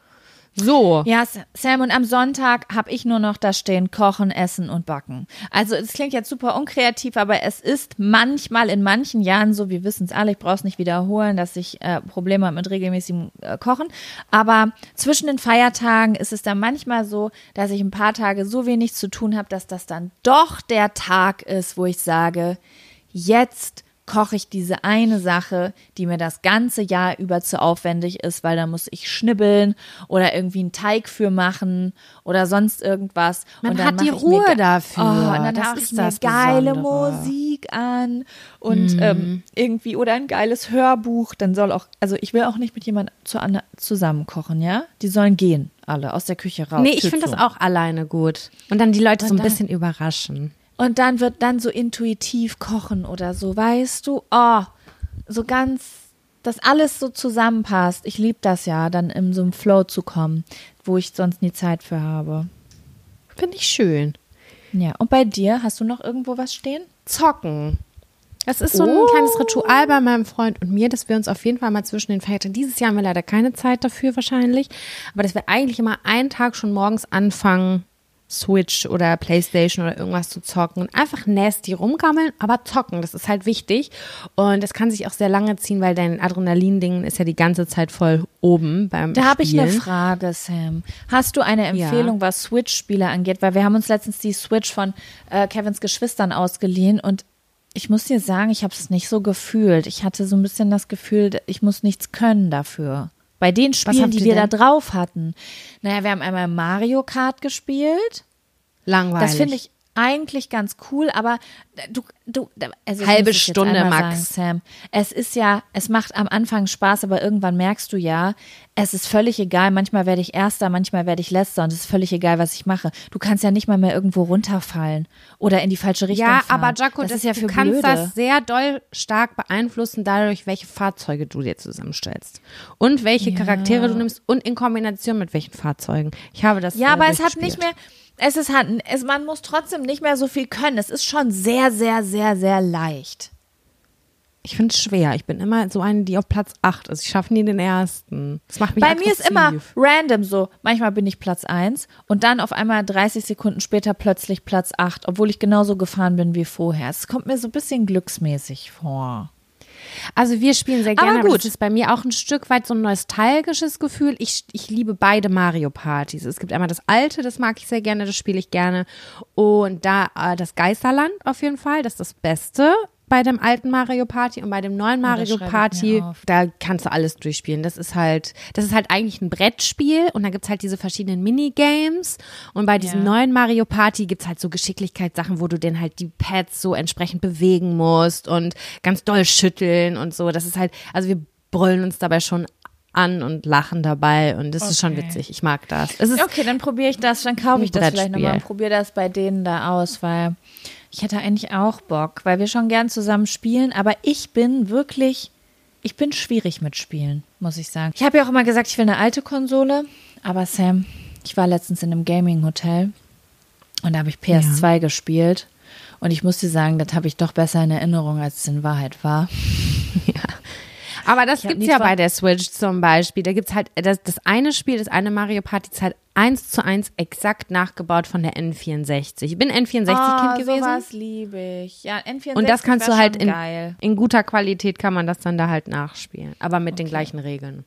So. Ja, Sam, und am Sonntag habe ich nur noch da stehen, kochen, essen und backen. Also es klingt jetzt super unkreativ, aber es ist manchmal in manchen Jahren so, wir wissen es alle, ich brauche es nicht wiederholen, dass ich äh, Probleme habe mit regelmäßigem äh, Kochen. Aber zwischen den Feiertagen ist es dann manchmal so, dass ich ein paar Tage so wenig zu tun habe, dass das dann doch der Tag ist, wo ich sage, jetzt koche ich diese eine Sache, die mir das ganze Jahr über zu aufwendig ist, weil da muss ich schnibbeln oder irgendwie einen Teig für machen oder sonst irgendwas. Man und dann hat die mache ich mir Ruhe ge- dafür. Oh, und dann Das mache ist ich mir das geile Besondere. Musik an und ähm, irgendwie oder ein geiles Hörbuch. Dann soll auch, also ich will auch nicht mit jemandem zu, an- zusammen kochen, ja? Die sollen gehen, alle aus der Küche raus. Nee, ich Tür finde zu. das auch alleine gut. Und dann die Leute so ein dann- bisschen überraschen. Und dann wird dann so intuitiv kochen oder so, weißt du? Oh, so ganz, dass alles so zusammenpasst. Ich liebe das ja, dann in so einem Flow zu kommen, wo ich sonst nie Zeit für habe. Finde ich schön. Ja, und bei dir, hast du noch irgendwo was stehen? Zocken. Das ist so ein Oh. kleines Ritual bei meinem Freund und mir, dass wir uns auf jeden Fall mal zwischen den Feiertagen, dieses Jahr haben wir leider keine Zeit dafür wahrscheinlich, aber dass wir eigentlich immer einen Tag schon morgens anfangen, Switch oder Playstation oder irgendwas zu zocken und einfach nasty rumgammeln, aber zocken, das ist halt wichtig und das kann sich auch sehr lange ziehen, weil dein Adrenalin-Ding ist ja die ganze Zeit voll oben beim Da habe ich eine Spielen. Frage, Sam. Hast du eine Empfehlung, was Switch-Spiele angeht? Weil wir haben uns letztens die Switch von äh, Kevins Geschwistern ausgeliehen und ich muss dir sagen, ich habe es nicht so gefühlt. Ich hatte so ein bisschen das Gefühl, ich muss nichts können dafür. Bei den Spielen, habt die ihr wir da denn? drauf hatten. Naja, wir haben einmal Mario Kart gespielt. Langweilig. Das finde ich eigentlich ganz cool, aber du, du, also ich Halbe muss es jetzt Stunde einmal max. Sagen, Sam, es ist ja, es macht am Anfang Spaß, aber irgendwann merkst du ja, es ist völlig egal, manchmal werde ich Erster, manchmal werde ich Letzter und es ist völlig egal, was ich mache. Du kannst ja nicht mal mehr irgendwo runterfallen oder in die falsche Richtung Ja, fahren. aber Jaco, das, das ist ja für du kannst Blöde. das sehr doll stark beeinflussen, dadurch, welche Fahrzeuge du dir zusammenstellst und welche Ja. Charaktere du nimmst und in Kombination mit welchen Fahrzeugen. Ich habe das Ja, äh, aber es hat durchgespielt. nicht mehr, es ist halt, es, man muss trotzdem nicht mehr so viel können. Es ist schon sehr, sehr, sehr, sehr leicht. Ich finde es schwer. Ich bin immer so eine, die auf Platz acht ist. Ich schaffe nie den ersten. Das macht mich Bei mir ist immer aggressiv. random so. Manchmal bin ich Platz eins und dann auf einmal dreißig Sekunden später plötzlich Platz acht, obwohl ich genauso gefahren bin wie vorher. Es kommt mir so ein bisschen glücksmäßig vor. Also wir spielen sehr Aber gerne, aber gut. das ist bei mir auch ein Stück weit so ein nostalgisches Gefühl. Ich, ich liebe beide Mario-Partys. Es gibt einmal das alte, das mag ich sehr gerne, das spiele ich gerne. Und da äh, das Geisterland auf jeden Fall, das ist das Beste bei dem alten Mario Party und bei dem neuen das Mario schreibe ich Party, mir auf. da kannst du alles durchspielen. Das ist halt, das ist halt eigentlich ein Brettspiel und da gibt's halt diese verschiedenen Minigames und bei diesem Ja. neuen Mario Party gibt's halt so Geschicklichkeitssachen, wo du den halt die Pads so entsprechend bewegen musst und ganz doll schütteln und so. Das ist halt, also wir brüllen uns dabei schon an und lachen dabei und das ist schon Okay. witzig. Ich mag das. Es ist Okay, dann probiere ich das, dann kaufe ich das vielleicht Brettspiel. nochmal und probiere das bei denen da aus, weil ich hätte eigentlich auch Bock, weil wir schon gern zusammen spielen, aber ich bin wirklich, ich bin schwierig mit Spielen, muss ich sagen. Ich habe ja auch immer gesagt, ich will eine alte Konsole, aber Sam, ich war letztens in einem Gaming-Hotel und da habe ich P S zwei gespielt und ich muss dir sagen, das habe ich doch besser in Erinnerung, als es in Wahrheit war. Aber das hab gibt's nie ja von- bei der Switch zum Beispiel. Da gibt's halt, das, das eine Spiel, das eine Mario Party ist halt eins zu eins exakt nachgebaut von der N vierundsechzig. Ich bin N vierundsechzig-Kind gewesen. sowas liebe ich. Ja, N vierundsechzig Und das kannst du wär halt schon in, geil. in guter Qualität kann man das dann da halt nachspielen. Aber mit den gleichen Regeln.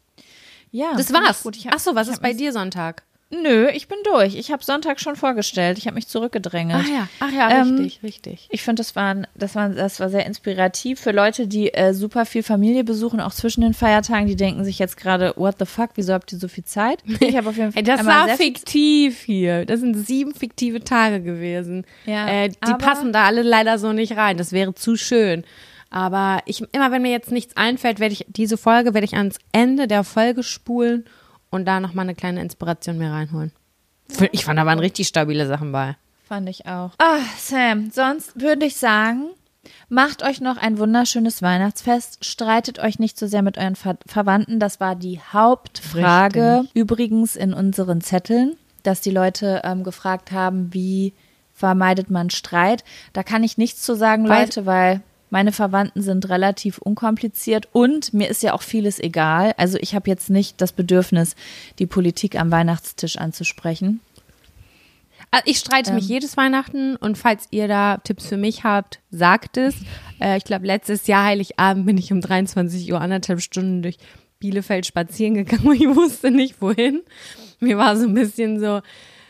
Ja, Das find ich war's. gut. Ich hab- Ach so, was ich ist hab bei mich- dir Sonntag? Nö, ich bin durch. Ich habe Sonntag schon vorgestellt. Ich habe mich zurückgedrängelt. Ach ja, ach ja, Ähm, richtig, richtig. Ich finde, das, waren, das, waren, das war sehr inspirativ für Leute, die äh, super viel Familie besuchen, auch zwischen den Feiertagen. Die denken sich jetzt gerade, what the fuck, wieso habt ihr so viel Zeit? Ich habe auf jeden Fall Ey, das einmal war sehr viel- fiktiv hier. Das sind sieben fiktive Tage gewesen. Ja, äh, die aber- passen da alle leider so nicht rein. Das wäre zu schön. Aber ich, immer wenn mir jetzt nichts einfällt, werde ich diese Folge werde ich ans Ende der Folge spulen und da nochmal eine kleine Inspiration mir reinholen. Ich fand, da waren richtig stabile Sachen bei. Fand ich auch. Ah, Sam, sonst würde ich sagen, macht euch noch ein wunderschönes Weihnachtsfest. Streitet euch nicht so sehr mit euren Ver Verwandten. Das war die Hauptfrage. Richtig. Übrigens in unseren Zetteln, dass die Leute ähm, gefragt haben, wie vermeidet man Streit. Da kann ich nichts zu sagen, Weil- Leute, weil meine Verwandten sind relativ unkompliziert und mir ist ja auch vieles egal. Also ich habe jetzt nicht das Bedürfnis, die Politik am Weihnachtstisch anzusprechen. Also ich streite mich Ähm. jedes Weihnachten und falls ihr da Tipps für mich habt, sagt es. Äh, ich glaube, letztes Jahr Heiligabend bin ich um dreiundzwanzig Uhr anderthalb Stunden durch Bielefeld spazieren gegangen und ich wusste nicht, wohin. Mir war so ein bisschen so,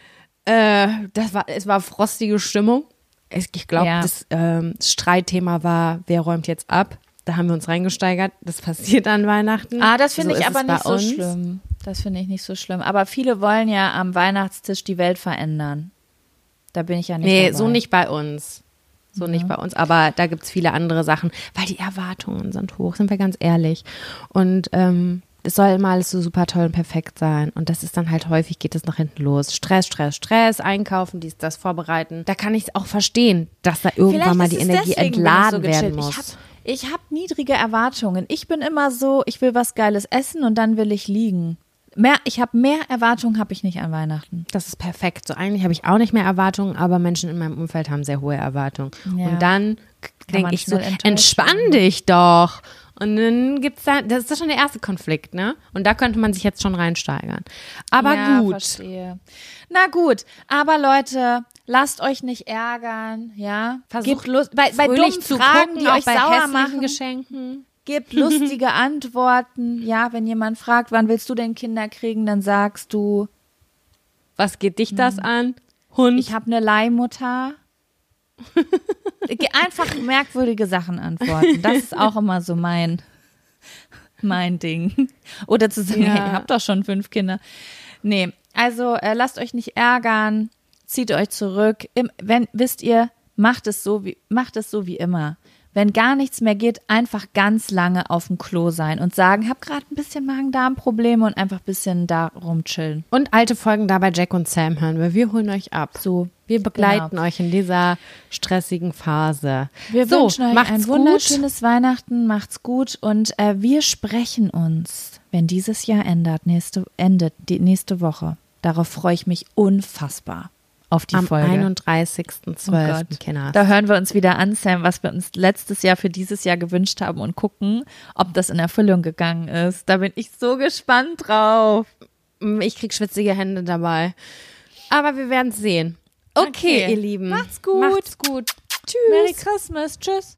äh, das war, es war frostige Stimmung. Es, ich glaube, Ja. das ähm, Streitthema war, wer räumt jetzt ab? Da haben wir uns reingesteigert. Das passiert an Weihnachten. Ah, das finde So ich ist aber es bei nicht so uns. schlimm. Das finde ich nicht so schlimm. Aber viele wollen ja am Weihnachtstisch die Welt verändern. Da bin ich ja nicht Nee, dabei. so nicht bei uns. So nicht bei uns. Aber da gibt's viele andere Sachen, weil die Erwartungen sind hoch, sind wir ganz ehrlich. Und ähm, es soll immer alles so super toll und perfekt sein. Und das ist dann halt häufig, geht es nach hinten los. Stress, Stress, Stress, einkaufen, dies, das vorbereiten. Da kann ich es auch verstehen, dass da irgendwann Vielleicht mal ist die es Energie deswegen, bin ich entladen so werden gechillt. muss. Ich habe ich hab niedrige Erwartungen. Ich bin immer so, ich will was Geiles essen und dann will ich liegen. Mehr, ich habe mehr Erwartungen habe ich nicht an Weihnachten. Das ist perfekt. So eigentlich habe ich auch nicht mehr Erwartungen, aber Menschen in meinem Umfeld haben sehr hohe Erwartungen. Ja. Und dann denke ich so, entspann dich doch. Und dann gibt's da, das ist doch schon der erste Konflikt, ne? Und da könnte man sich jetzt schon reinsteigern. Aber ja, gut. Verstehe. Na gut, aber Leute, lasst euch nicht ärgern, ja? Versucht Lust, bei, bei dummen zu Fragen, gucken, die auch euch bei sauer hässlichen machen, Geschenken. gebt lustige Antworten. Ja, wenn jemand fragt, wann willst du denn Kinder kriegen, dann sagst du, was geht dich das hm. an? Hund. Ich habe eine Leihmutter. Einfach merkwürdige Sachen antworten. Das ist auch immer so mein, mein Ding. Oder zu sagen, ja. hey, ihr habt doch schon fünf Kinder. Nee, also äh, lasst euch nicht ärgern, zieht euch zurück. Im, wenn, wisst ihr, macht es so wie, macht es so wie immer. Wenn gar nichts mehr geht, einfach ganz lange auf dem Klo sein und sagen, hab gerade ein bisschen Magen-Darm-Probleme und einfach ein bisschen da rumchillen. Und alte Folgen da bei Jack und Sam hören, weil wir holen euch ab. So, wir begleiten genau. euch in dieser stressigen Phase. Wir so, wünschen euch ein wunderschönes gut. Weihnachten, macht's gut und äh, wir sprechen uns, wenn dieses Jahr endet, nächste, endet, die nächste Woche. Darauf freue ich mich unfassbar. Auf die Am Folge. einunddreißigsten zwölften Oh Kinders. Da hören wir uns wieder an, Sam, was wir uns letztes Jahr für dieses Jahr gewünscht haben und gucken, ob das in Erfüllung gegangen ist. Da bin ich so gespannt drauf. Ich krieg schwitzige Hände dabei. Aber wir werden es sehen. Okay, okay, ihr Lieben. Macht's gut. Macht's gut. Tschüss. Merry Christmas. Tschüss.